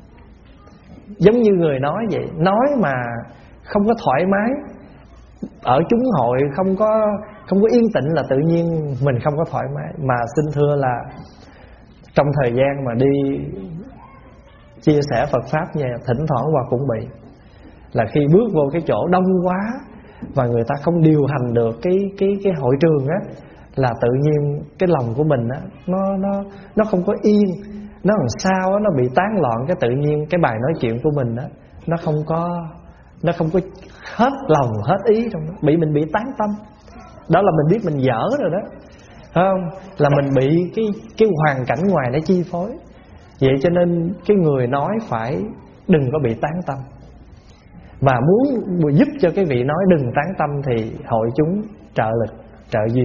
Giống như người nói vậy, nói mà không có thoải mái, ở chúng hội không có không có yên tĩnh là tự nhiên mình không có thoải mái. Mà xin thưa là trong thời gian mà đi chia sẻ Phật Pháp nha, thỉnh thoảng Hòa cũng bị là khi bước vô cái chỗ đông quá và người ta không điều hành được cái cái cái hội trường á, là tự nhiên cái lòng của mình á, nó nó nó không có yên, nó làm sao á, nó bị tán loạn. Cái tự nhiên cái bài nói chuyện của mình á, nó không có nó không có hết lòng hết ý trong đó, bị mình bị tán tâm. Đó là mình biết mình dở rồi đó, phải không? Là mình bị cái cái hoàn cảnh ngoài nó chi phối. Vậy cho nên cái người nói phải đừng có bị tán tâm. Và muốn giúp cho cái vị nói đừng tán tâm thì hội chúng trợ lực, trợ duyên.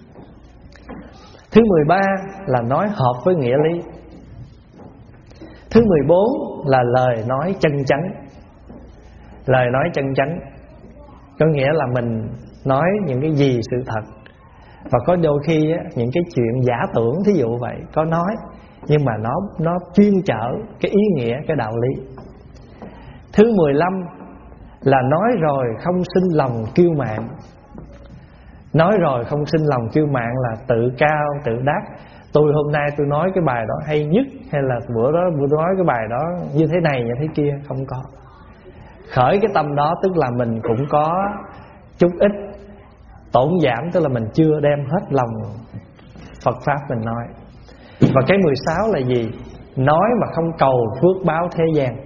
Thứ mười ba là nói hợp với nghĩa lý. Thứ mười bốn là lời nói chân chánh. Lời nói chân chánh có nghĩa là mình nói những cái gì sự thật. Và có đôi khi á, những cái chuyện giả tưởng, thí dụ vậy, có nói nhưng mà nó nó chuyên chở cái ý nghĩa, cái đạo lý. Thứ mười lăm là nói rồi không sinh lòng kiêu mạn. Nói rồi không sinh lòng kiêu mạn là tự cao, tự đắc. Tôi hôm nay tôi nói cái bài đó hay nhất, hay là bữa đó bữa nói cái bài đó như thế này như thế kia, không có. Khởi cái tâm đó tức là mình cũng có chút ít tổn giảm, tức là mình chưa đem hết lòng Phật Pháp mình nói. Và cái mười sáu là gì? Nói mà không cầu phước báo thế gian.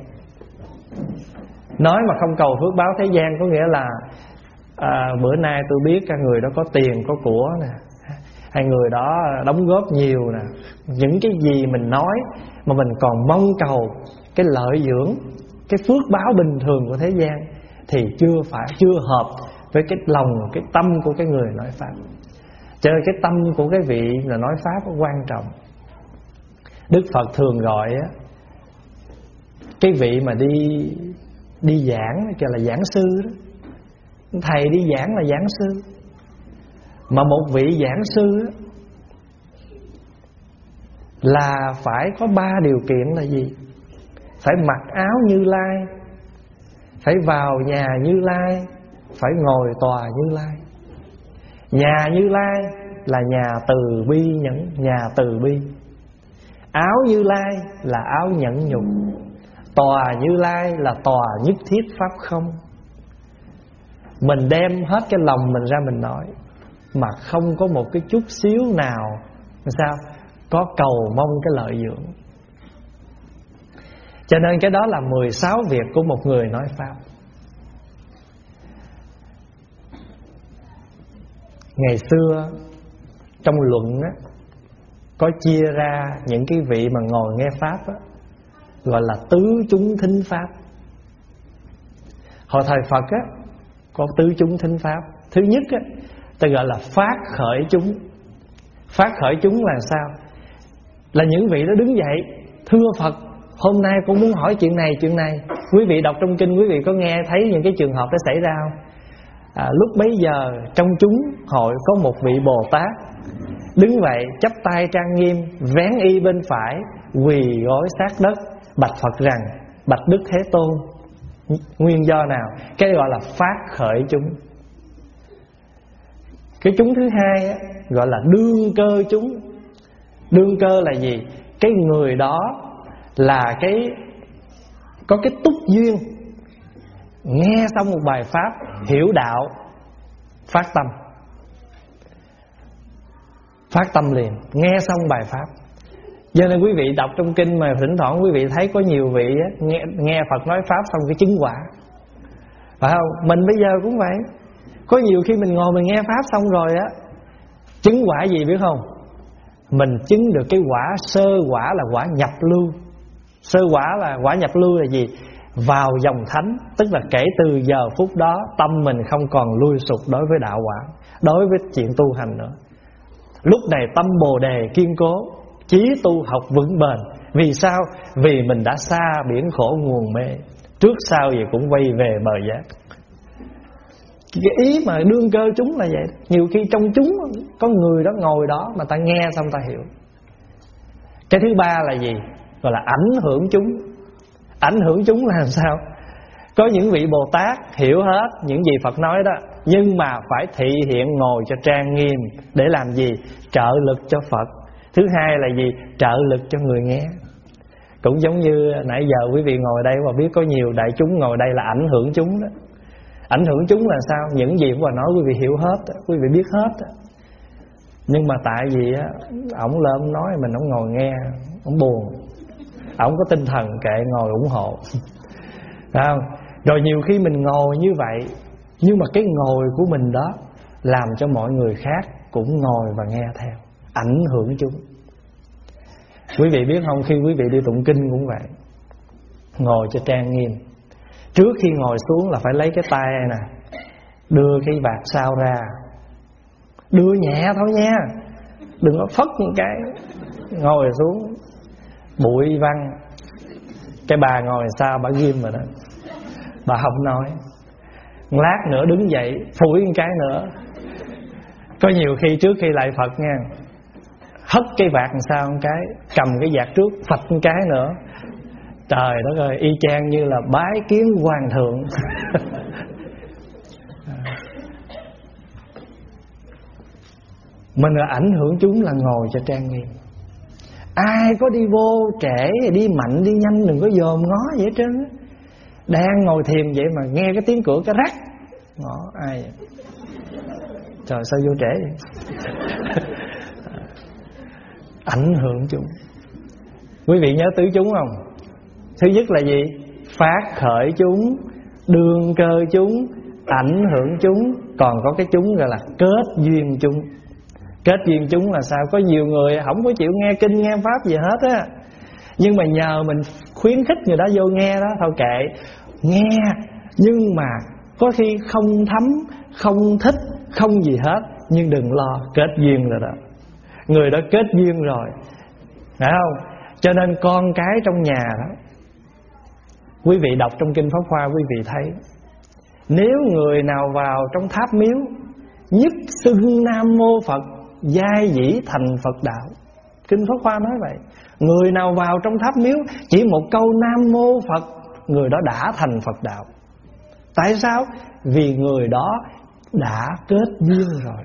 Nói mà không cầu phước báo thế gian có nghĩa là à, bữa nay tôi biết các người đó có tiền, có của nè, hai người đó đóng góp nhiều nè. Những cái gì mình nói mà mình còn mong cầu cái lợi dưỡng, cái phước báo bình thường của thế gian thì chưa phải, chưa hợp với cái lòng, cái tâm của cái người nói Pháp. Cho nên cái tâm của cái vị là nói Pháp quan trọng. Đức Phật thường gọi á, cái vị mà đi đi giảng kêu là giảng sư đó. Thầy đi giảng là giảng sư. Mà một vị giảng sư đó, là phải có ba điều kiện là gì? Phải mặc áo Như Lai, phải vào nhà Như Lai, phải ngồi tòa Như Lai. Nhà Như Lai là nhà từ bi nhẫn, nhà từ bi. Áo Như Lai là áo nhẫn nhục. Tòa Như Lai là tòa nhất thiết pháp không. Mình đem hết cái lòng mình ra mình nói, mà không có một cái chút xíu nào sao có cầu mong cái lợi dưỡng. Cho nên cái đó là mười sáu việc của một người nói Pháp. Ngày xưa trong luận á, có chia ra những cái vị mà ngồi nghe Pháp á, gọi là tứ chúng thính Pháp. Hồi thời Phật á, có tứ chúng thính Pháp. Thứ nhất á, ta gọi là phát khởi chúng. Phát khởi chúng là sao? Là những vị đó đứng dậy, thưa Phật, hôm nay con muốn hỏi chuyện này, chuyện này. Quý vị đọc trong kinh, quý vị có nghe thấy những cái trường hợp đó xảy ra không? À, lúc bấy giờ trong chúng hội có một vị Bồ Tát đứng vậy, chắp tay trang nghiêm, vén y bên phải, quỳ gối sát đất, bạch Phật rằng: bạch Đức Thế Tôn, nguyên do nào? Cái gọi là phát khởi chúng. Cái chúng thứ hai á, gọi là đương cơ chúng. Đương cơ là gì? cái người đó là cái có cái túc duyên, nghe xong một bài pháp hiểu đạo, phát tâm. Phát tâm liền, nghe xong bài pháp. Cho nên quý vị đọc trong kinh mà thỉnh thoảng quý vị thấy có nhiều vị á, nghe, nghe Phật nói pháp xong cái chứng quả, phải không? Mình bây giờ cũng vậy. Có nhiều khi mình ngồi mình nghe pháp xong rồi á, chứng quả gì biết không? Mình chứng được cái quả sơ quả là quả nhập lưu. Sơ quả là quả nhập lưu là gì? Vào dòng thánh. Tức là kể từ giờ phút đó tâm mình không còn lui sụp đối với đạo quả, đối với chuyện tu hành nữa. Lúc này tâm Bồ Đề kiên cố, chí tu học vững bền. Vì sao? Vì mình đã xa biển khổ nguồn mê, trước sau gì cũng quay về bờ giác. Cái ý mà đương cơ chúng là vậy. Nhiều khi trong chúng có người đó ngồi đó mà ta nghe xong ta hiểu. Cái thứ ba là gì? Gọi là ảnh hưởng chúng. Ảnh hưởng chúng là làm sao? Có những vị Bồ Tát hiểu hết những gì Phật nói đó, nhưng mà phải thị hiện ngồi cho trang nghiêm. Để làm gì? Trợ lực cho Phật. Thứ hai là gì? Trợ lực cho người nghe. Cũng giống như nãy giờ quý vị ngồi đây và biết có nhiều đại chúng ngồi đây là ảnh hưởng chúng đó. Ảnh hưởng chúng là sao? Những gì Phật nói quý vị hiểu hết, quý vị biết hết. Nhưng mà tại vì á, ổng lên ổng nói mình ổng ngồi nghe, ổng buồn, ổng có tinh thần kệ ngồi ủng hộ. Phải không? Rồi nhiều khi mình ngồi như vậy, nhưng mà cái ngồi của mình đó làm cho mọi người khác cũng ngồi và nghe theo, ảnh hưởng chúng. Quý vị biết không, khi quý vị đi tụng kinh cũng vậy, ngồi cho trang nghiêm. Trước khi ngồi xuống là phải lấy cái tay này nè, đưa cái vạt sau ra, đưa nhẹ thôi nha, đừng có phất một cái. Ngồi xuống bụi văng. Cái bà ngồi sau bà ghim rồi đó, bà không nói. Lát nữa đứng dậy phủi một cái nữa. Có nhiều khi trước khi lại Phật nha, hất cái vạt sau một cái, cầm cái vạt trước phật một cái nữa. Trời đất ơi, y chang như là bái kiến hoàng thượng. Mình là ảnh hưởng chúng là ngồi cho trang nghiêm. Ai có đi vô trễ, đi mạnh, đi nhanh, đừng có dòm ngó vậy hết trơn. Đang ngồi thiền vậy mà nghe cái tiếng cửa cái rắc, ngó ai vậy? Trời sao vô trễ vậy? Ảnh hưởng chúng. Quý vị nhớ tứ chúng không? Thứ nhất là gì? Phát khởi chúng, đương cơ chúng, ảnh hưởng chúng. Còn có cái chúng gọi là kết duyên chúng. Kết duyên chúng là sao? Có nhiều người không có chịu nghe kinh nghe pháp gì hết á, nhưng mà nhờ mình khuyến khích người đó vô nghe đó, thôi kệ, nghe. Nhưng mà có khi không thấm, không thích, không gì hết, nhưng đừng lo, kết duyên rồi đó. Người đó kết duyên rồi, phải không? Cho nên con cái trong nhà đó, quý vị đọc trong kinh Pháp Hoa, quý vị thấy nếu người nào vào trong tháp miếu nhất xưng Nam Mô Phật, giai dĩ thành Phật đạo. Kinh Pháp Hoa nói vậy. Người nào vào trong tháp miếu chỉ một câu Nam Mô Phật, người đó đã thành Phật đạo. Tại sao? Vì người đó đã kết duyên rồi.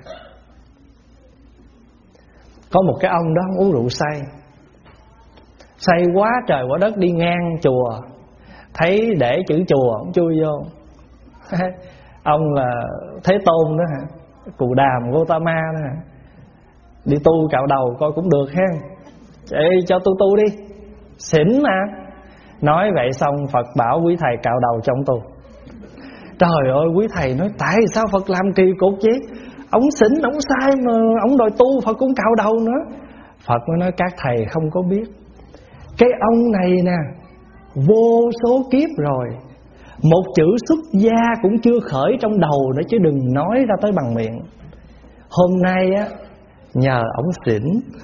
Có một cái ông đó uống rượu say, say quá trời quá đất, đi ngang chùa, thấy để chữ chùa ông chui vô. Ông là Thế Tôn đó hả, Cù Đàm Gotama đó hả, đi tu cạo đầu coi cũng được ha. Ê, cho tu tu đi, xỉn mà. Nói vậy xong Phật bảo quý thầy cạo đầu cho ông tu. Trời ơi, quý thầy nói tại sao Phật làm kỳ cục vậy? Ông xỉn, ông sai mà ông đòi tu, Phật cũng cạo đầu nữa. Phật mới nói các thầy không có biết, cái ông này nè, vô số kiếp rồi, một chữ xuất gia cũng chưa khởi trong đầu nữa, chứ đừng nói ra tới bằng miệng. Hôm nay á, nhờ ổng xỉn,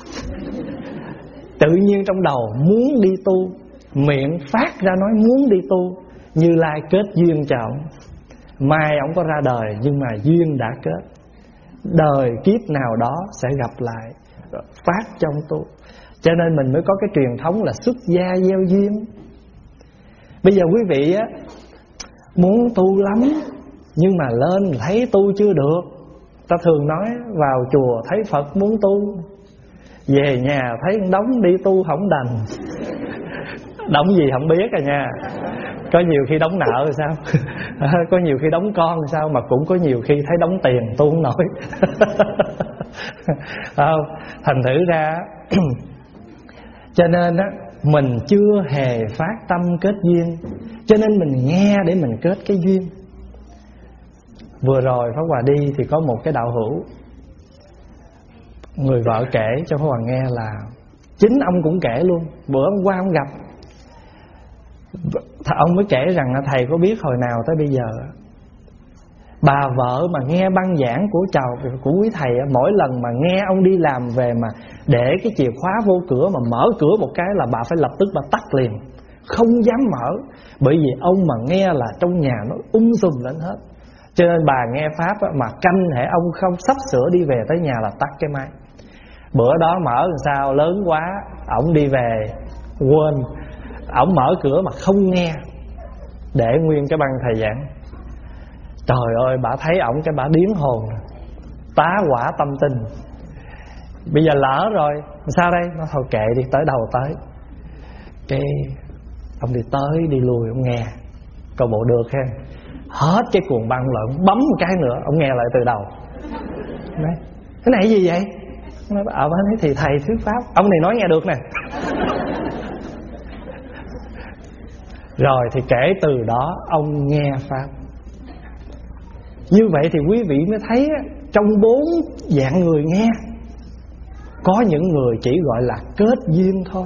tự nhiên trong đầu muốn đi tu, miệng phát ra nói muốn đi tu, Như Lai kết duyên cho ổng. Mai ổng có ra đời, nhưng mà duyên đã kết, đời kiếp nào đó sẽ gặp lại, phát trong tu. Cho nên mình mới có cái truyền thống là xuất gia gieo duyên. Bây giờ quý vị á, muốn tu lắm, nhưng mà lên thấy tu chưa được. Ta thường nói vào chùa thấy Phật muốn tu, Về nhà thấy đống đi tu không đành. Đóng gì không biết à nha. Có nhiều khi đóng nợ rồi sao. Có nhiều khi đóng con rồi sao. Mà cũng có nhiều khi thấy đóng tiền tu không nổi. Không, thành thử ra cho nên á, mình chưa hề phát tâm kết duyên, cho nên mình nghe để mình kết cái duyên. Vừa rồi Pháp Hòa đi thì có một cái đạo hữu, người vợ kể cho Pháp Hòa nghe là chính ông cũng kể luôn. Bữa hôm qua ông gặp, ông mới kể rằng thầy có biết hồi nào tới bây giờ bà vợ mà nghe băng giảng của chồng của quý thầy, mỗi lần mà nghe ông đi làm về mà để cái chìa khóa vô cửa mà mở cửa một cái là bà phải lập tức bà tắt liền, không dám mở. Bởi vì ông mà nghe là trong nhà nó um sùm lên hết. Cho nên bà nghe pháp mà canh hệ ông không sắp sửa đi về tới nhà là tắt cái máy. Bữa đó mở làm sao lớn quá, ổng đi về quên, ổng mở cửa mà không nghe, để nguyên cái băng thầy giảng. Trời ơi, bà thấy ổng cái bà điếng hồn, tá quả tâm tình. Bây giờ lỡ rồi, sao đây? Nó thôi kệ đi, tới đầu tới. Cái ông đi tới đi lui, ông nghe coi bộ được ha. Hết cái cuồng băng lận, bấm một cái nữa, ông nghe lại từ đầu. Nói, cái này gì vậy? Nói, ở bên ấy thì thầy thuyết pháp, ông này nói nghe được nè. Rồi thì kể từ đó ông nghe pháp. Như vậy thì quý vị mới thấy trong bốn dạng người nghe, có những người chỉ gọi là kết duyên thôi.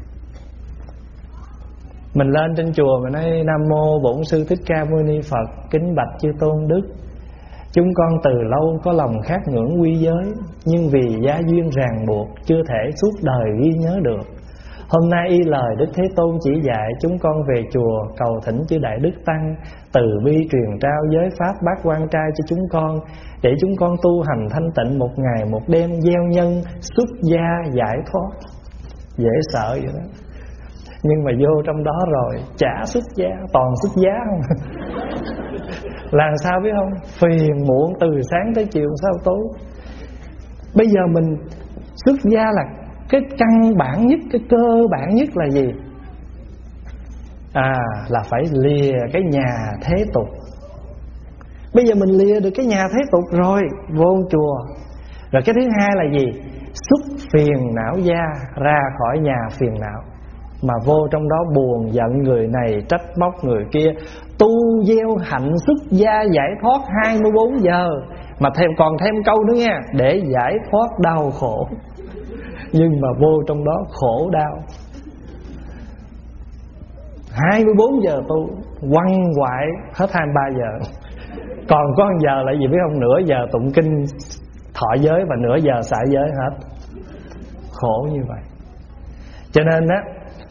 Mình lên trên chùa mà nói Nam Mô Bổn Sư Thích Ca Mâu Ni Phật, kính bạch chư tôn đức, chúng con từ lâu có lòng khát ngưỡng quy giới, nhưng vì gia duyên ràng buộc chưa thể suốt đời ghi nhớ được. Hôm nay y lời Đức Thế Tôn chỉ dạy, chúng con về chùa cầu thỉnh chư Đại Đức Tăng từ bi truyền trao giới pháp bát quan trai cho chúng con, để chúng con tu hành thanh tịnh một ngày một đêm, gieo nhân xuất gia giải thoát. Dễ sợ vậy đó. Nhưng mà vô trong đó rồi chả xuất gia, toàn xuất giá không. Làm sao biết không? Phiền muộn từ sáng tới chiều sao tối. Bây giờ mình xuất gia là cái căn bản nhất, cái cơ bản nhất là gì? À, là phải lìa cái nhà thế tục. Bây giờ mình lìa được cái nhà thế tục rồi, vô chùa. Rồi cái thứ hai là gì? Xuất phiền não gia, ra khỏi nhà phiền não. Mà vô trong đó buồn giận người này, trách móc người kia, tu gieo hạnh xuất gia giải thoát hai mươi bốn giờ. Mà thêm còn thêm câu nữa nha, để giải thoát đau khổ. Nhưng mà vô trong đó khổ đau. Hai mươi bốn giờ tu quăng quại hết hai mươi ba giờ. Còn có một giờ là gì biết không? Nửa giờ tụng kinh thọ giới và nửa giờ xả giới hết. Khổ như vậy. Cho nên á,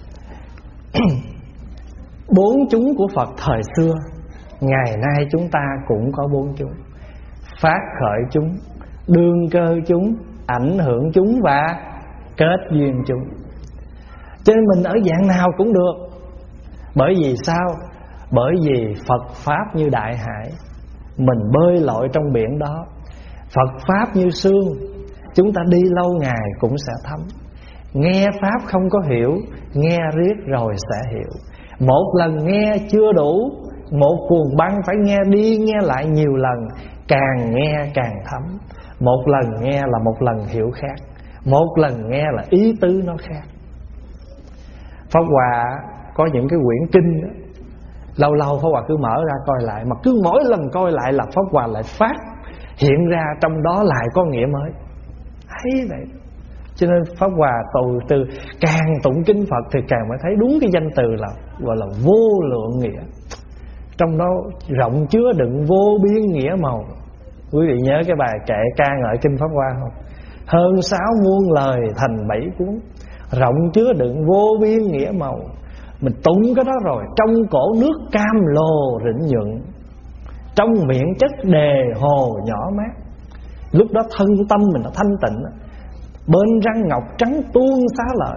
bốn chúng của Phật thời xưa, ngày nay chúng ta cũng có bốn chúng: phát khởi chúng, đương cơ chúng, ảnh hưởng chúng và kết duyên chúng. Cho nên mình ở dạng nào cũng được. Bởi vì sao? Bởi vì Phật Pháp như đại hải, mình bơi lội trong biển đó. Phật Pháp như sương, chúng ta đi lâu ngày cũng sẽ thấm. Nghe Pháp không có hiểu, nghe riết rồi sẽ hiểu. Một lần nghe chưa đủ, một cuồng băng phải nghe đi nghe lại nhiều lần, càng nghe càng thấm. Một lần nghe là một lần hiểu khác, một lần nghe là ý tứ nó khác. Pháp Hòa có những cái quyển kinh đó, lâu lâu Pháp Hòa cứ mở ra coi lại, mà cứ mỗi lần coi lại là Pháp Hòa lại phát hiện ra trong đó lại có nghĩa mới. Hay vậy. Cho nên Pháp Hòa từ từ càng tụng kinh Phật thì càng mới thấy đúng cái danh từ là gọi là vô lượng nghĩa. Trong đó rộng chứa đựng vô biên nghĩa màu. Quý vị nhớ cái bài kệ ca ngợi kinh Pháp Hoa không? Hơn sáu muôn lời thành bảy cuốn, rộng chứa đựng vô biên nghĩa màu. Mình tụng cái đó rồi, trong cổ nước cam lồ rịnh nhuận, trong miệng chất đề hồ nhỏ mát. Lúc đó thân tâm mình nó thanh tịnh, bên răng ngọc trắng tuôn xá lợi.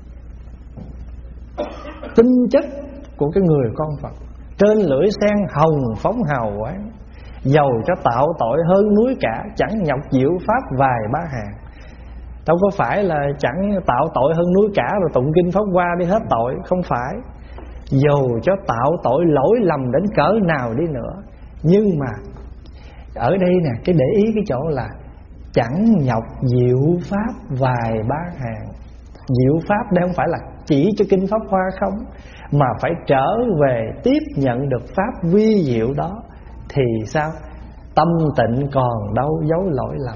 Tinh chất của cái người con Phật, trên lưỡi sen hồng phóng hào quang, giàu cho tạo tội hơn núi cả, chẳng nhọc diệu pháp vài ba hàng. Đâu có phải là chẳng tạo tội hơn núi cả rồi tụng kinh pháp hoa đi hết tội. Không phải. Dù cho tạo tội lỗi lầm đến cỡ nào đi nữa, nhưng mà ở đây nè, cái để ý cái chỗ là chẳng nhọc diệu pháp vài ba hàng. Diệu pháp đây không phải là chỉ cho kinh pháp hoa không, mà phải trở về tiếp nhận được pháp vi diệu đó. Thì sao? Tâm tịnh còn đâu dấu lỗi lầm.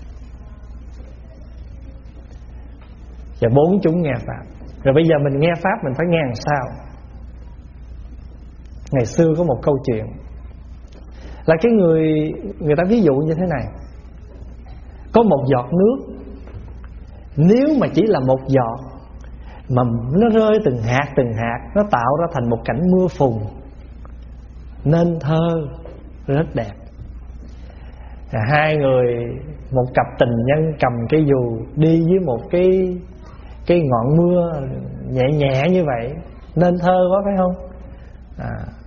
Và bốn chúng nghe pháp. Rồi bây giờ mình nghe pháp mình phải nghe làm sao? Ngày xưa có một câu chuyện là cái người người ta ví dụ như thế này: có một giọt nước, nếu mà chỉ là một giọt mà nó rơi từng hạt từng hạt, nó tạo ra thành một cảnh mưa phùn nên thơ rất đẹp. Hai người, một cặp tình nhân cầm cái dù đi dưới một cái cái ngọn mưa nhẹ nhẹ như vậy, nên thơ quá phải không? À.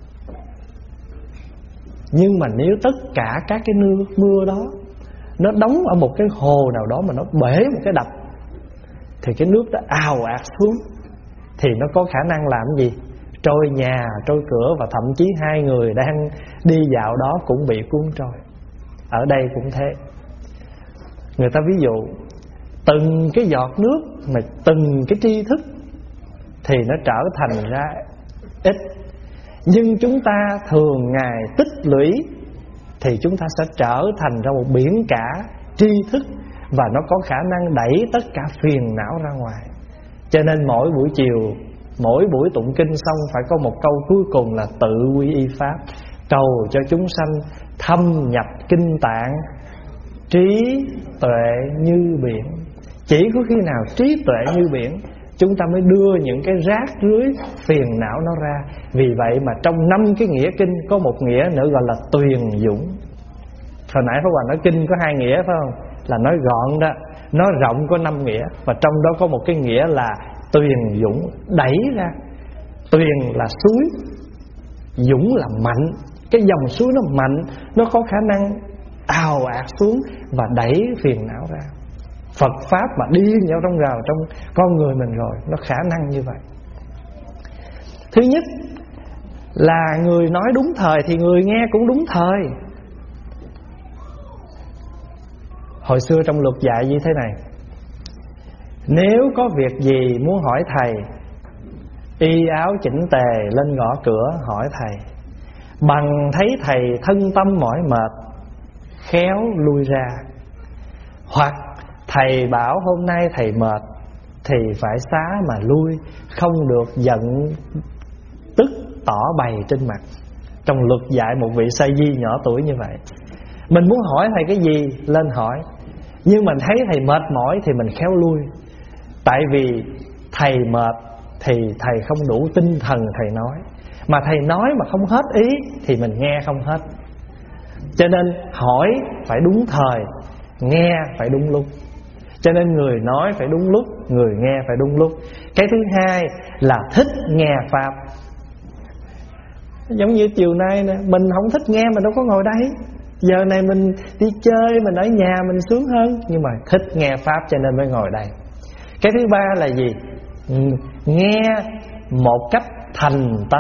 Nhưng mà nếu tất cả các cái nước mưa đó nó đóng ở một cái hồ nào đó mà nó bể một cái đập, thì cái nước đó ào ạt xuống, thì nó có khả năng làm gì? Trôi nhà, trôi cửa, và thậm chí hai người đang đi dạo đó cũng bị cuốn trôi. Ở đây cũng thế. Người ta ví dụ từng cái giọt nước mà từng cái tri thức thì nó trở thành ra ít, nhưng chúng ta thường ngày tích lũy thì chúng ta sẽ trở thành ra một biển cả tri thức, và nó có khả năng đẩy tất cả phiền não ra ngoài. Cho nên mỗi buổi chiều, mỗi buổi tụng kinh xong phải có một câu cuối cùng là tự quy y pháp, cầu cho chúng sanh thâm nhập kinh tạng, trí tuệ như biển. Chỉ có khi nào trí tuệ như biển, chúng ta mới đưa những cái rác rưới phiền não nó ra. Vì vậy mà trong năm cái nghĩa kinh có một nghĩa nữa gọi là tuyền dũng. Hồi nãy Pháp Hòa nói kinh có hai nghĩa phải không? Là nói gọn đó. Nói rộng có năm nghĩa, và trong đó có một cái nghĩa là tuyền dũng, đẩy ra. Tuyền là suối, dũng là mạnh. Cái dòng suối nó mạnh, nó có khả năng ào ạt xuống và đẩy phiền não ra. Phật Pháp mà đi vào trong rào trong con người mình rồi, nó khả năng như vậy. Thứ nhất là người nói đúng thời thì người nghe cũng đúng thời. Hồi xưa trong luật dạy như thế này: nếu có việc gì muốn hỏi thầy, y áo chỉnh tề lên gõ cửa hỏi thầy. Bằng thấy thầy thân tâm mỏi mệt, khéo lui ra. Hoặc thầy bảo hôm nay thầy mệt thì phải xá mà lui, không được giận tức tỏ bày trên mặt. Trong luật dạy một vị sa di nhỏ tuổi như vậy. Mình muốn hỏi thầy cái gì lên hỏi, nhưng mình thấy thầy mệt mỏi thì mình khéo lui. Tại vì thầy mệt thì thầy không đủ tinh thần thầy nói, mà thầy nói mà không hết ý thì mình nghe không hết. Cho nên hỏi phải đúng thời, nghe phải đúng lúc. Cho nên người nói phải đúng lúc, người nghe phải đúng lúc. Cái thứ hai là thích nghe Pháp. Giống như chiều nay nè, mình không thích nghe mình đâu có ngồi đây. Giờ này mình đi chơi, mình ở nhà mình sướng hơn. Nhưng mà thích nghe Pháp cho nên mới ngồi đây. Cái thứ ba là gì? Nghe một cách thành tâm.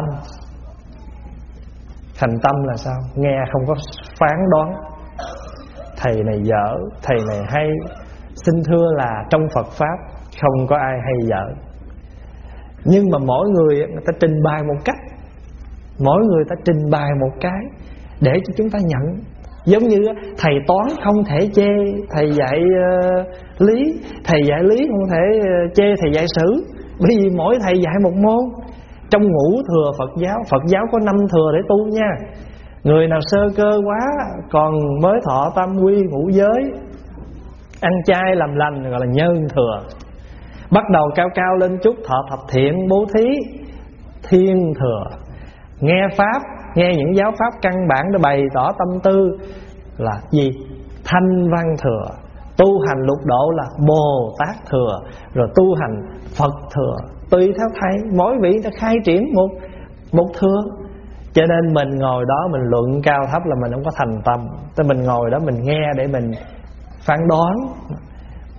Thành tâm là sao? Nghe không có phán đoán. Thầy này dở, thầy này hay. Xin thưa là trong Phật Pháp không có ai hay dở. Nhưng mà mỗi người người ta trình bày một cách, mỗi người ta trình bày một cái để cho chúng ta nhận. Giống như thầy toán không thể chê thầy dạy uh, lý, thầy dạy lý không thể uh, chê thầy dạy sử. Bởi vì mỗi thầy dạy một môn. Trong ngũ thừa Phật giáo, Phật giáo có năm thừa để tu nha. Người nào sơ cơ quá còn mới thọ tam quy ngũ giới, ăn chay làm lành gọi là nhân thừa. Bắt đầu cao cao lên chút thọ thập thiện bố thí, thiên thừa. Nghe Pháp, nghe những giáo Pháp căn bản để bày tỏ tâm tư là gì? Thanh văn thừa. Tu hành lục độ là Bồ Tát thừa. Rồi tu hành Phật thừa. Tùy theo thầy, mỗi vị đã khai triển một, một thừa. Cho nên mình ngồi đó mình luận cao thấp là mình không có thành tâm. Thì mình ngồi đó mình nghe để mình phán đoán.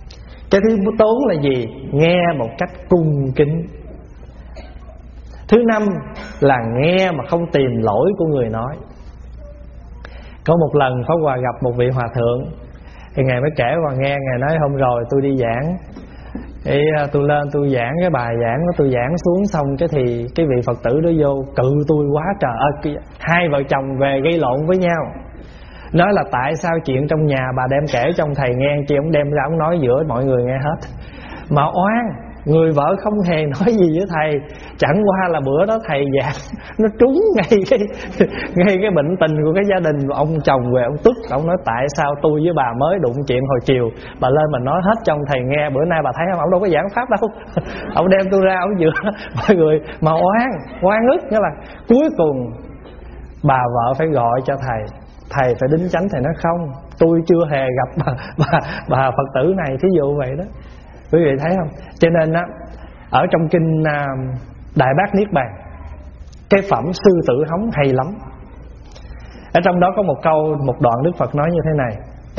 Cái thứ bốn là gì? Nghe một cách cung kính. Thứ năm là nghe mà không tìm lỗi của người nói. Có một lần Pháp Hòa gặp một vị hòa thượng, thì Ngài mới kể Hòa nghe. Ngài nói hôm rồi tôi đi giảng, thì tôi lên tôi giảng cái bài giảng của tôi giảng xuống xong cái thì cái vị Phật tử đó vô cự tôi quá trời. à, Hai vợ chồng về gây lộn với nhau, nói là tại sao chuyện trong nhà bà đem kể trong thầy nghe, chị ông đem ra ông nói giữa mọi người nghe hết. Mà oan, người vợ không hề nói gì với thầy, chẳng qua là bữa đó thầy giảng nó trúng ngay cái ngay cái bệnh tình của cái gia đình. Ông chồng về ông tức, ông nói tại sao tôi với bà mới đụng chuyện hồi chiều, bà lên mà nói hết trong thầy nghe, bữa nay bà thấy không, ông đâu có giảng pháp đâu. Ông đem tôi ra ông giữa mọi người mà oan, oan ức. Nghĩa là cuối cùng bà vợ phải gọi cho thầy, thầy phải đính chánh. Thầy nói không, tôi chưa hề gặp bà, bà, bà Phật tử này, thí dụ vậy đó. Quý vị thấy không? Cho nên á, ở trong kinh Đại Bát Niết Bàn, cái phẩm sư tử hóng hay lắm. Ở trong đó có một câu, một đoạn Đức Phật nói như thế này: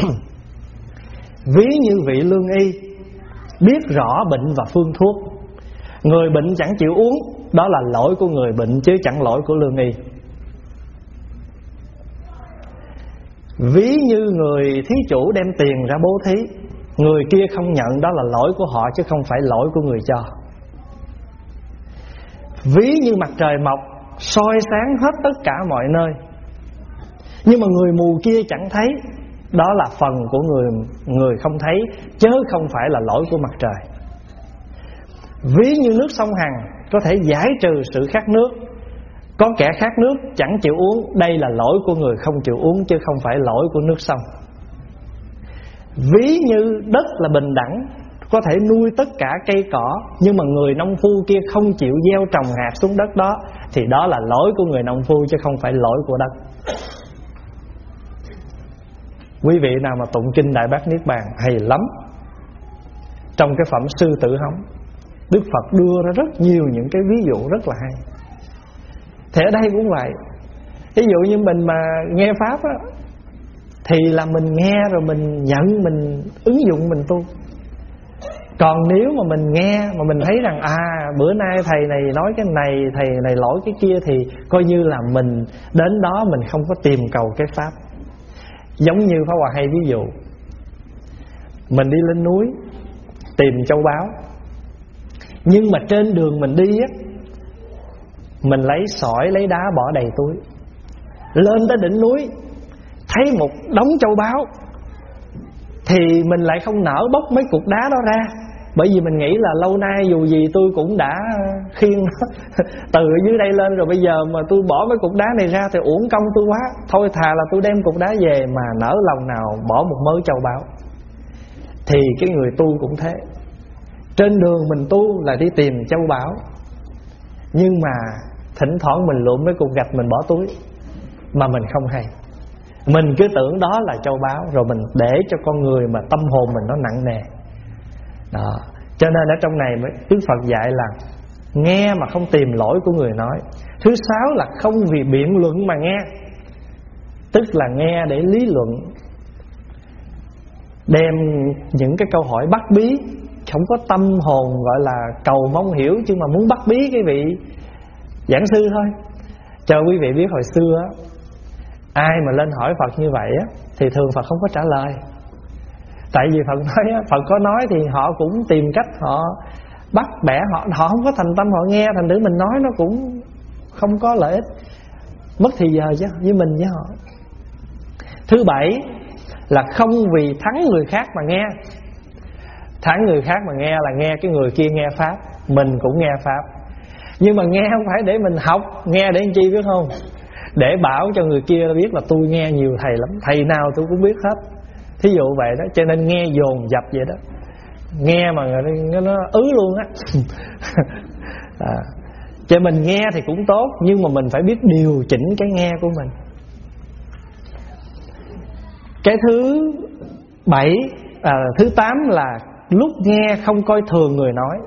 ví như vị lương y biết rõ bệnh và phương thuốc, người bệnh chẳng chịu uống, đó là lỗi của người bệnh chứ chẳng lỗi của lương y. Ví như người thí chủ đem tiền ra bố thí, người kia không nhận, đó là lỗi của họ chứ không phải lỗi của người cho. Ví như mặt trời mọc soi sáng hết tất cả mọi nơi, nhưng mà người mù kia chẳng thấy, đó là phần của người người không thấy chứ không phải là lỗi của mặt trời. Ví như nước sông Hằng có thể giải trừ sự khát nước, có kẻ khát nước chẳng chịu uống, đây là lỗi của người không chịu uống chứ không phải lỗi của nước sông. Ví như đất là bình đẳng, có thể nuôi tất cả cây cỏ, nhưng mà người nông phu kia không chịu gieo trồng hạt xuống đất đó, thì đó là lỗi của người nông phu chứ không phải lỗi của đất. Quý vị nào mà tụng kinh Đại Bát Niết Bàn hay lắm. Trong cái phẩm sư tử hóng, Đức Phật đưa ra rất nhiều những cái ví dụ rất là hay. Thì ở đây cũng vậy. Ví dụ như mình mà nghe Pháp á, thì là mình nghe rồi mình nhận, mình ứng dụng, mình tu. Còn nếu mà mình nghe mà mình thấy rằng à bữa nay thầy này nói cái này, thầy này lỗi cái kia, thì coi như là mình đến đó mình không có tìm cầu cái Pháp. Giống như Pháp Hòa hay ví dụ, mình đi lên núi tìm châu báu, nhưng mà trên đường mình đi á, mình lấy sỏi lấy đá bỏ đầy túi. Lên tới đỉnh núi thấy một đống châu báu, thì mình lại không nỡ bốc mấy cục đá đó ra, bởi vì mình nghĩ là lâu nay dù gì tôi cũng đã khiêng nó từ ở dưới đây lên rồi, bây giờ mà tôi bỏ mấy cục đá này ra thì uổng công tôi quá. Thôi thà là tôi đem cục đá về, mà nỡ lòng nào bỏ một mớ châu báu. Thì cái người tu cũng thế. Trên đường mình tu là đi tìm châu báu, nhưng mà thỉnh thoảng mình lượm mấy cục gạch mình bỏ túi, mà mình không hay. Mình cứ tưởng đó là châu báu, rồi mình để cho con người mà tâm hồn mình nó nặng nề đó. Cho nên ở trong này Đức Phật dạy là nghe mà không tìm lỗi của người nói. Thứ sáu là không vì biện luận mà nghe, tức là nghe để lý luận, đem những cái câu hỏi bắt bí, không có tâm hồn gọi là cầu mong hiểu, chứ mà muốn bắt bí cái vị giảng sư thôi. Cho quý vị biết hồi xưa á, ai mà lên hỏi Phật như vậy á, thì thường Phật không có trả lời. Tại vì Phật nói á, Phật có nói thì họ cũng tìm cách họ bắt bẻ, họ họ không có thành tâm họ nghe, thành thử mình nói nó cũng không có lợi ích, mất thì giờ chứ với mình với họ. Thứ bảy là không vì thắng người khác mà nghe. Thắng người khác mà nghe là nghe cái người kia nghe Pháp, mình cũng nghe Pháp. Nhưng mà nghe không phải để mình học, nghe để làm chi biết không? Để bảo cho người kia biết là tôi nghe nhiều thầy lắm, thầy nào tôi cũng biết hết. Thí dụ vậy đó, cho nên nghe dồn dập vậy đó. Nghe mà nó, nó ứ luôn á. à, Cho mình nghe thì cũng tốt, nhưng mà mình phải biết điều chỉnh cái nghe của mình. Cái thứ bảy, à, thứ tám là lúc nghe không coi thường người nói.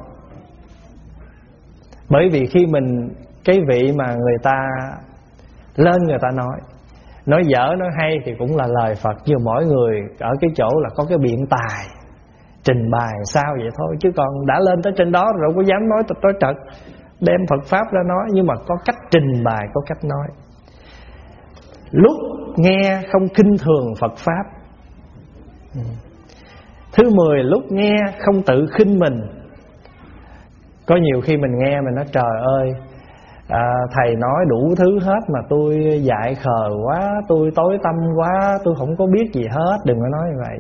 Bởi vì khi mình, cái vị mà người ta lên người ta nói, nói dở nói hay thì cũng là lời Phật, nhưng mỗi người ở cái chỗ là có cái biện tài, trình bày sao vậy thôi, chứ còn đã lên tới trên đó rồi có dám nói nói trật, đem Phật Pháp ra nói. Nhưng mà có cách trình bày, có cách nói. Lúc nghe không khinh thường Phật Pháp. Thứ mười, lúc nghe không tự khinh mình. Có nhiều khi mình nghe mình nói trời ơi, à, thầy nói đủ thứ hết mà tôi dại khờ quá, tôi tối tâm quá, tôi không có biết gì hết. Đừng có nói như vậy.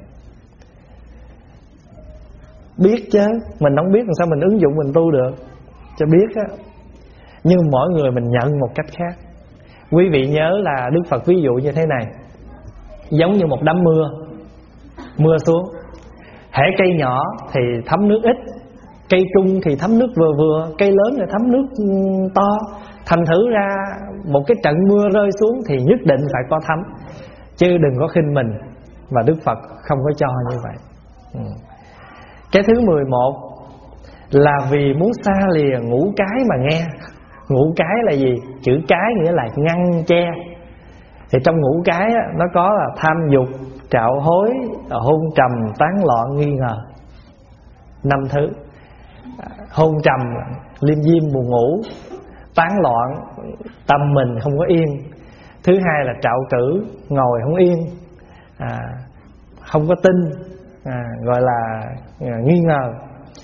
Biết chứ, mình không biết làm sao mình ứng dụng mình tu được. Cho biết á. Nhưng mỗi người mình nhận một cách khác. Quý vị nhớ là Đức Phật ví dụ như thế này. Giống như một đám mưa, mưa xuống, hễ cây nhỏ thì thấm nước ít, cây trung thì thấm nước vừa vừa, cây lớn thì thấm nước to. Thành thử ra một cái trận mưa rơi xuống thì nhất định phải có thấm. Chứ đừng có khinh mình. Và Đức Phật không có cho như vậy. ừ. Cái thứ mười một là vì muốn xa lìa ngũ cái mà nghe. Ngũ cái là gì? Chữ cái nghĩa là ngăn che. Thì trong ngũ cái á, nó có là tham dục, trạo hối, hôn trầm, tán loạn, nghi ngờ. Năm thứ. Hôn trầm, liêm diêm buồn ngủ. Tán loạn, tâm mình không có yên. Thứ hai là trạo cử, ngồi không yên, à, không có tin, à, gọi là à, nghi ngờ.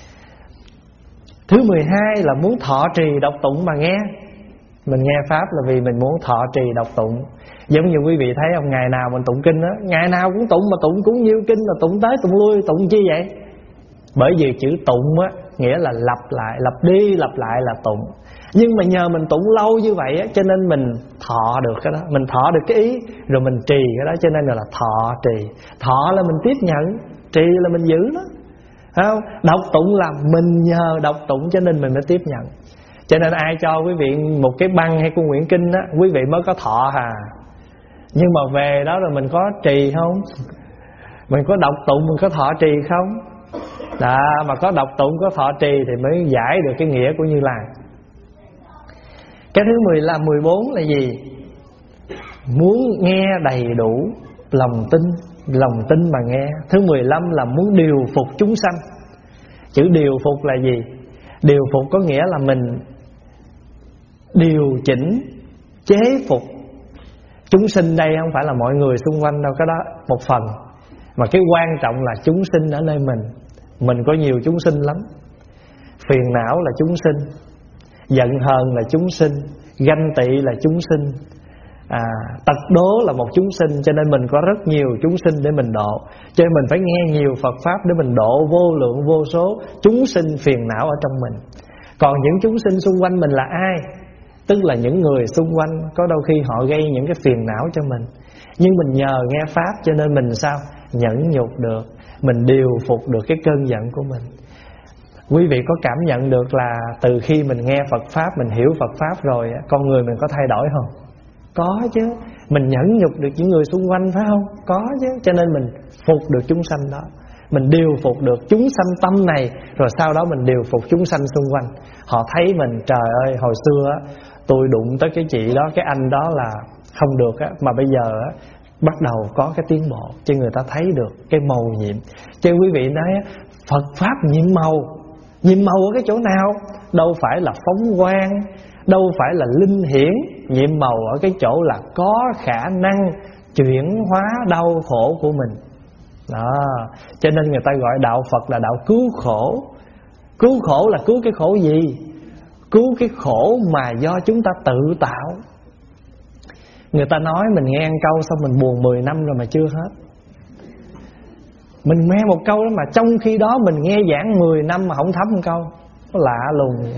Thứ mười hai là muốn thọ trì đọc tụng mà nghe. Mình nghe Pháp là vì mình muốn thọ trì đọc tụng. Giống như quý vị thấy không, ngày nào mình tụng kinh đó, ngày nào cũng tụng, mà tụng cũng nhiêu kinh, là tụng tới tụng lui, tụng chi vậy? Bởi vì chữ tụng á, nghĩa là lặp lại, lặp đi lặp lại là tụng. Nhưng mà nhờ mình tụng lâu như vậy á, cho nên mình thọ được cái đó. Mình thọ được cái ý, rồi mình trì cái đó, cho nên là thọ trì. Thọ là mình tiếp nhận, trì là mình giữ nó. Không? Đọc tụng là mình nhờ đọc tụng cho nên mình mới tiếp nhận. Cho nên ai cho quý vị một cái băng hay con quyển kinh á, quý vị mới có thọ hà. Nhưng mà về đó rồi mình có trì không? Mình có đọc tụng, mình có thọ trì không? Đó, mà có đọc tụng, có thọ trì thì mới giải được cái nghĩa của Như Lai. Cái thứ mười là mười bốn là gì? Muốn nghe đầy đủ, lòng tin, lòng tin mà nghe. Thứ mười lăm là muốn điều phục chúng sanh. Chữ điều phục là gì? Điều phục có nghĩa là mình điều chỉnh, chế phục. Chúng sinh đây không phải là mọi người xung quanh đâu, cái đó một phần. Mà cái quan trọng là chúng sinh ở nơi mình. Mình có nhiều chúng sinh lắm. Phiền não là chúng sinh, giận hờn là chúng sinh, ganh tị là chúng sinh, à, tật đố là một chúng sinh. Cho nên mình có rất nhiều chúng sinh để mình độ. Cho nên mình phải nghe nhiều Phật Pháp để mình độ vô lượng vô số chúng sinh phiền não ở trong mình. Còn những chúng sinh xung quanh mình là ai? Tức là những người xung quanh, có đôi khi họ gây những cái phiền não cho mình. Nhưng mình nhờ nghe Pháp cho nên mình sao? Nhẫn nhục được, mình điều phục được cái cơn giận của mình. Quý vị có cảm nhận được là từ khi mình nghe Phật Pháp, mình hiểu Phật Pháp rồi, con người mình có thay đổi không? Có chứ. Mình nhẫn nhục được những người xung quanh phải không? Có chứ. Cho nên mình phục được chúng sanh đó. Mình điều phục được chúng sanh tâm này, rồi sau đó mình điều phục chúng sanh xung quanh. Họ thấy mình, trời ơi, hồi xưa tôi đụng tới cái chị đó, cái anh đó là không được á, mà bây giờ á, bắt đầu có cái tiến bộ, cho người ta thấy được cái màu nhiệm. Cho quý vị nói Phật Pháp nhiệm màu. Nhiệm màu ở cái chỗ nào? Đâu phải là phóng quang, đâu phải là linh hiển. Nhiệm màu ở cái chỗ là có khả năng chuyển hóa đau khổ của mình đó. Cho nên người ta gọi đạo Phật là đạo cứu khổ. Cứu khổ là cứu cái khổ gì? Cứu cái khổ mà do chúng ta tự tạo. Người ta nói mình nghe ăn câu xong mình buồn mười năm rồi mà chưa hết. Mình nghe một câu đó mà trong khi đó mình nghe giảng mười năm mà không thấm một câu. Nó lạ lùng vậy.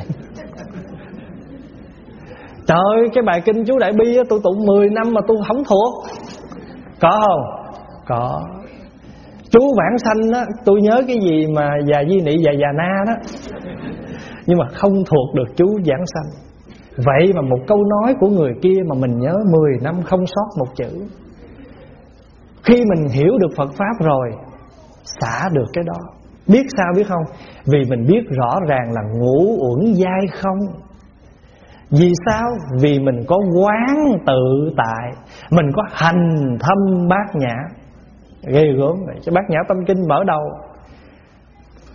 Trời ơi, cái bài kinh chú Đại Bi á, tôi tụng mười năm mà tôi không thuộc. Có không? Có. Chú Vãng Sanh á, tôi nhớ cái gì mà già Di Nị già già Na đó, nhưng mà không thuộc được chú Vãng Sanh. Vậy mà một câu nói của người kia mà mình nhớ mười năm không sót một chữ. Khi mình hiểu được Phật Pháp rồi, xả được cái đó. Biết sao biết không? Vì mình biết rõ ràng là ngũ uẩn giai không. Vì sao? Vì mình có quán tự tại, mình có hành thâm bát nhã. Ghê gớm vậy. Cái bát nhã tâm kinh mở đầu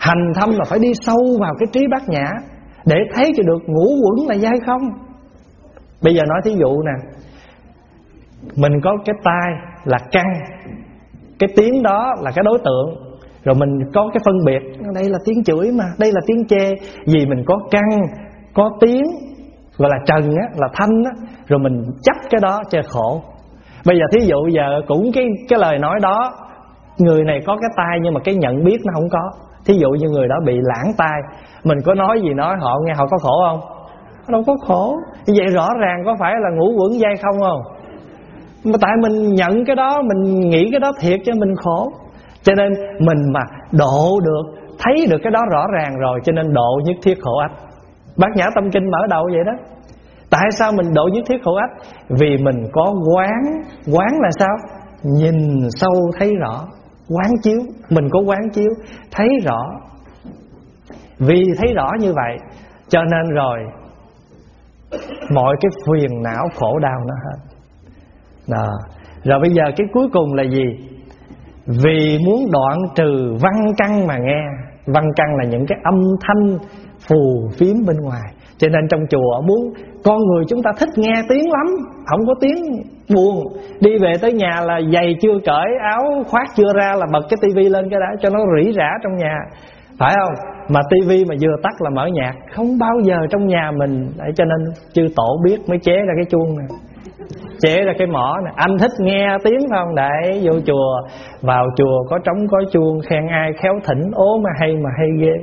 Hành thâm là phải đi sâu vào cái trí bát nhã để thấy cho được ngũ uẩn là dai không. Bây giờ nói thí dụ nè, mình có cái tai là căn, cái tiếng đó là cái đối tượng, rồi mình có cái phân biệt, đây là tiếng chửi mà, đây là tiếng chê. Vì mình có căn, có tiếng, gọi là trần á, là thanh á, rồi mình chấp cái đó cho khổ. Bây giờ thí dụ giờ cũng cái cái lời nói đó, người này có cái tai nhưng mà cái nhận biết nó không có. Thí dụ như người đó bị lãng tai, mình có nói gì nói họ nghe, họ có khổ không? Đâu có khổ. Như vậy rõ ràng có phải là ngũ uẩn dai không không? Mà tại mình nhận cái đó, mình nghĩ cái đó thiệt cho mình khổ. Cho nên mình mà độ được, thấy được cái đó rõ ràng rồi, cho nên độ nhất thiết khổ ách. Bát Nhã Tâm Kinh mở đầu vậy đó. Tại sao mình độ nhất thiết khổ ách? Vì mình có quán. Quán là sao? Nhìn sâu thấy rõ. Quán chiếu. Mình có quán chiếu, thấy rõ. Vì thấy rõ như vậy cho nên rồi mọi cái phiền não khổ đau nó hết đó. Rồi bây giờ cái cuối cùng là gì? Vì muốn đoạn trừ văn căn mà nghe. Văn căn là những cái âm thanh phù phiếm bên ngoài. Cho nên trong chùa muốn con người chúng ta thích nghe tiếng lắm, không có tiếng buồn. Đi về tới nhà là giày chưa cởi, áo khoác chưa ra là bật cái tivi lên cái đã cho nó rỉ rả trong nhà, phải không? Mà tivi mà vừa tắt là mở nhạc, không bao giờ trong nhà mình. Để cho nên chư tổ biết mới chế ra cái chuông này, chế ra cái mỏ này. Anh thích nghe tiếng không? Để vô chùa, vào chùa có trống có chuông, khen ai khéo thỉnh, ố mà hay mà hay ghê.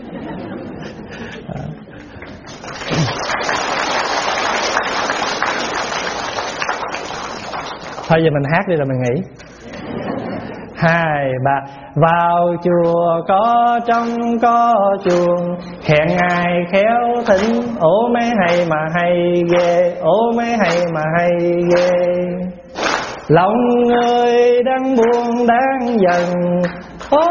Thôi giờ mình hát đi rồi mình nghỉ. Hai ba. Vào chùa có trống có chuông, khen ai khéo thỉnh, ố mấy hay mà hay ghê, ố mấy hay mà hay ghê. Lòng người đang buồn đang giận, ô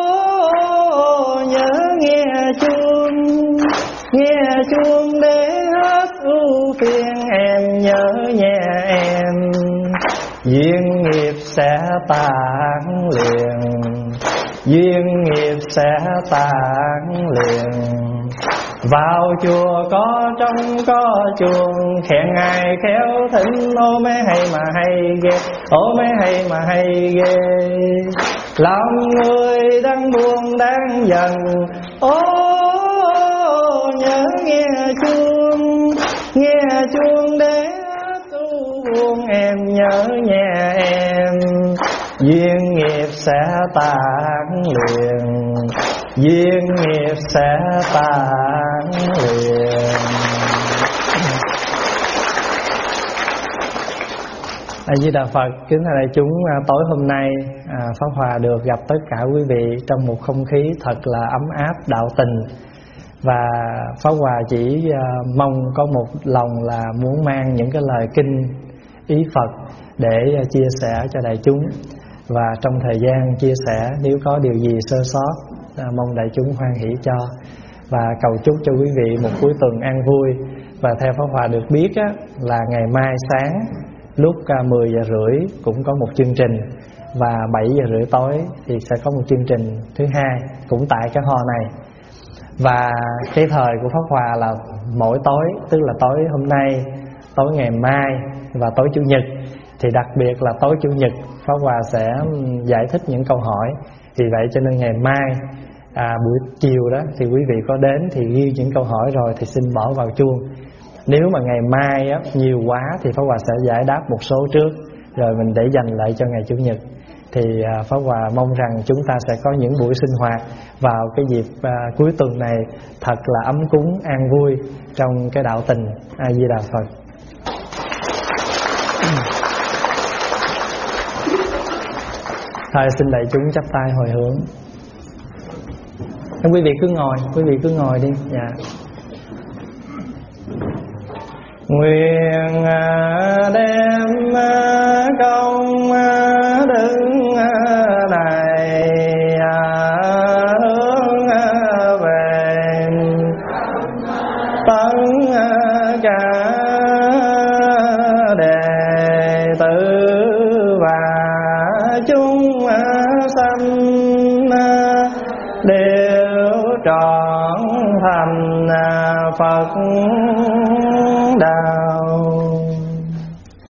nhớ nghe chuông, nghe chuông để hết ưu phiền, em nhớ nhé em. Duyên nghiệp sẽ tan liền, duyên nghiệp sẽ tan liền. Vào chùa có trống có chuông, khen ai khéo thỉnh, ô mấy hay mà hay ghê, ô mấy hay mà hay ghê. Lòng người đang buồn đang giận, ô nhớ nghe chuông, nghe chuông để buông, em nhớ nha em. Duyên nghiệp sẽ tan liền, duyên nghiệp sẽ tan liền. A Di Đà Phật. Kính thưa đại chúng, tối hôm nay à, Pháp Hòa được gặp tất cả quý vị trong một không khí thật là ấm áp đạo tình. Và Pháp Hòa chỉ à, mong có một lòng là muốn mang những cái lời kinh ý Phật để chia sẻ cho đại chúng. Và trong thời gian chia sẻ, nếu có điều gì sơ sót, mong đại chúng hoan hỷ cho. Và cầu chúc cho quý vị một cuối tuần an vui. Và theo Pháp Hòa được biết á, là ngày mai sáng lúc mười giờ rưỡi cũng có một chương trình, và bảy giờ rưỡi tối thì sẽ có một chương trình thứ hai cũng tại cái hall này. Và cái thời của Pháp Hòa là mỗi tối, tức là tối hôm nay, tối ngày mai và tối Chủ nhật. Thì đặc biệt là tối Chủ nhật Pháp Hòa sẽ giải thích những câu hỏi. Vì vậy cho nên ngày mai à, buổi chiều đó thì quý vị có đến thì ghi những câu hỏi rồi thì xin bỏ vào chuông. Nếu mà ngày mai á, nhiều quá thì Pháp Hòa sẽ giải đáp một số trước, rồi mình để dành lại cho ngày Chủ nhật. Thì à, Pháp Hòa mong rằng chúng ta sẽ có những buổi sinh hoạt vào cái dịp à, cuối tuần này thật là ấm cúng an vui trong cái đạo tình. A Di Đà Phật. Thôi xin đại chúng chắp tay hồi hướng. Quý vị cứ ngồi, quý vị cứ ngồi đi. Dạ. Nguyện đem công đứng này hướng về tất cả đệ tử và chúng sanh đều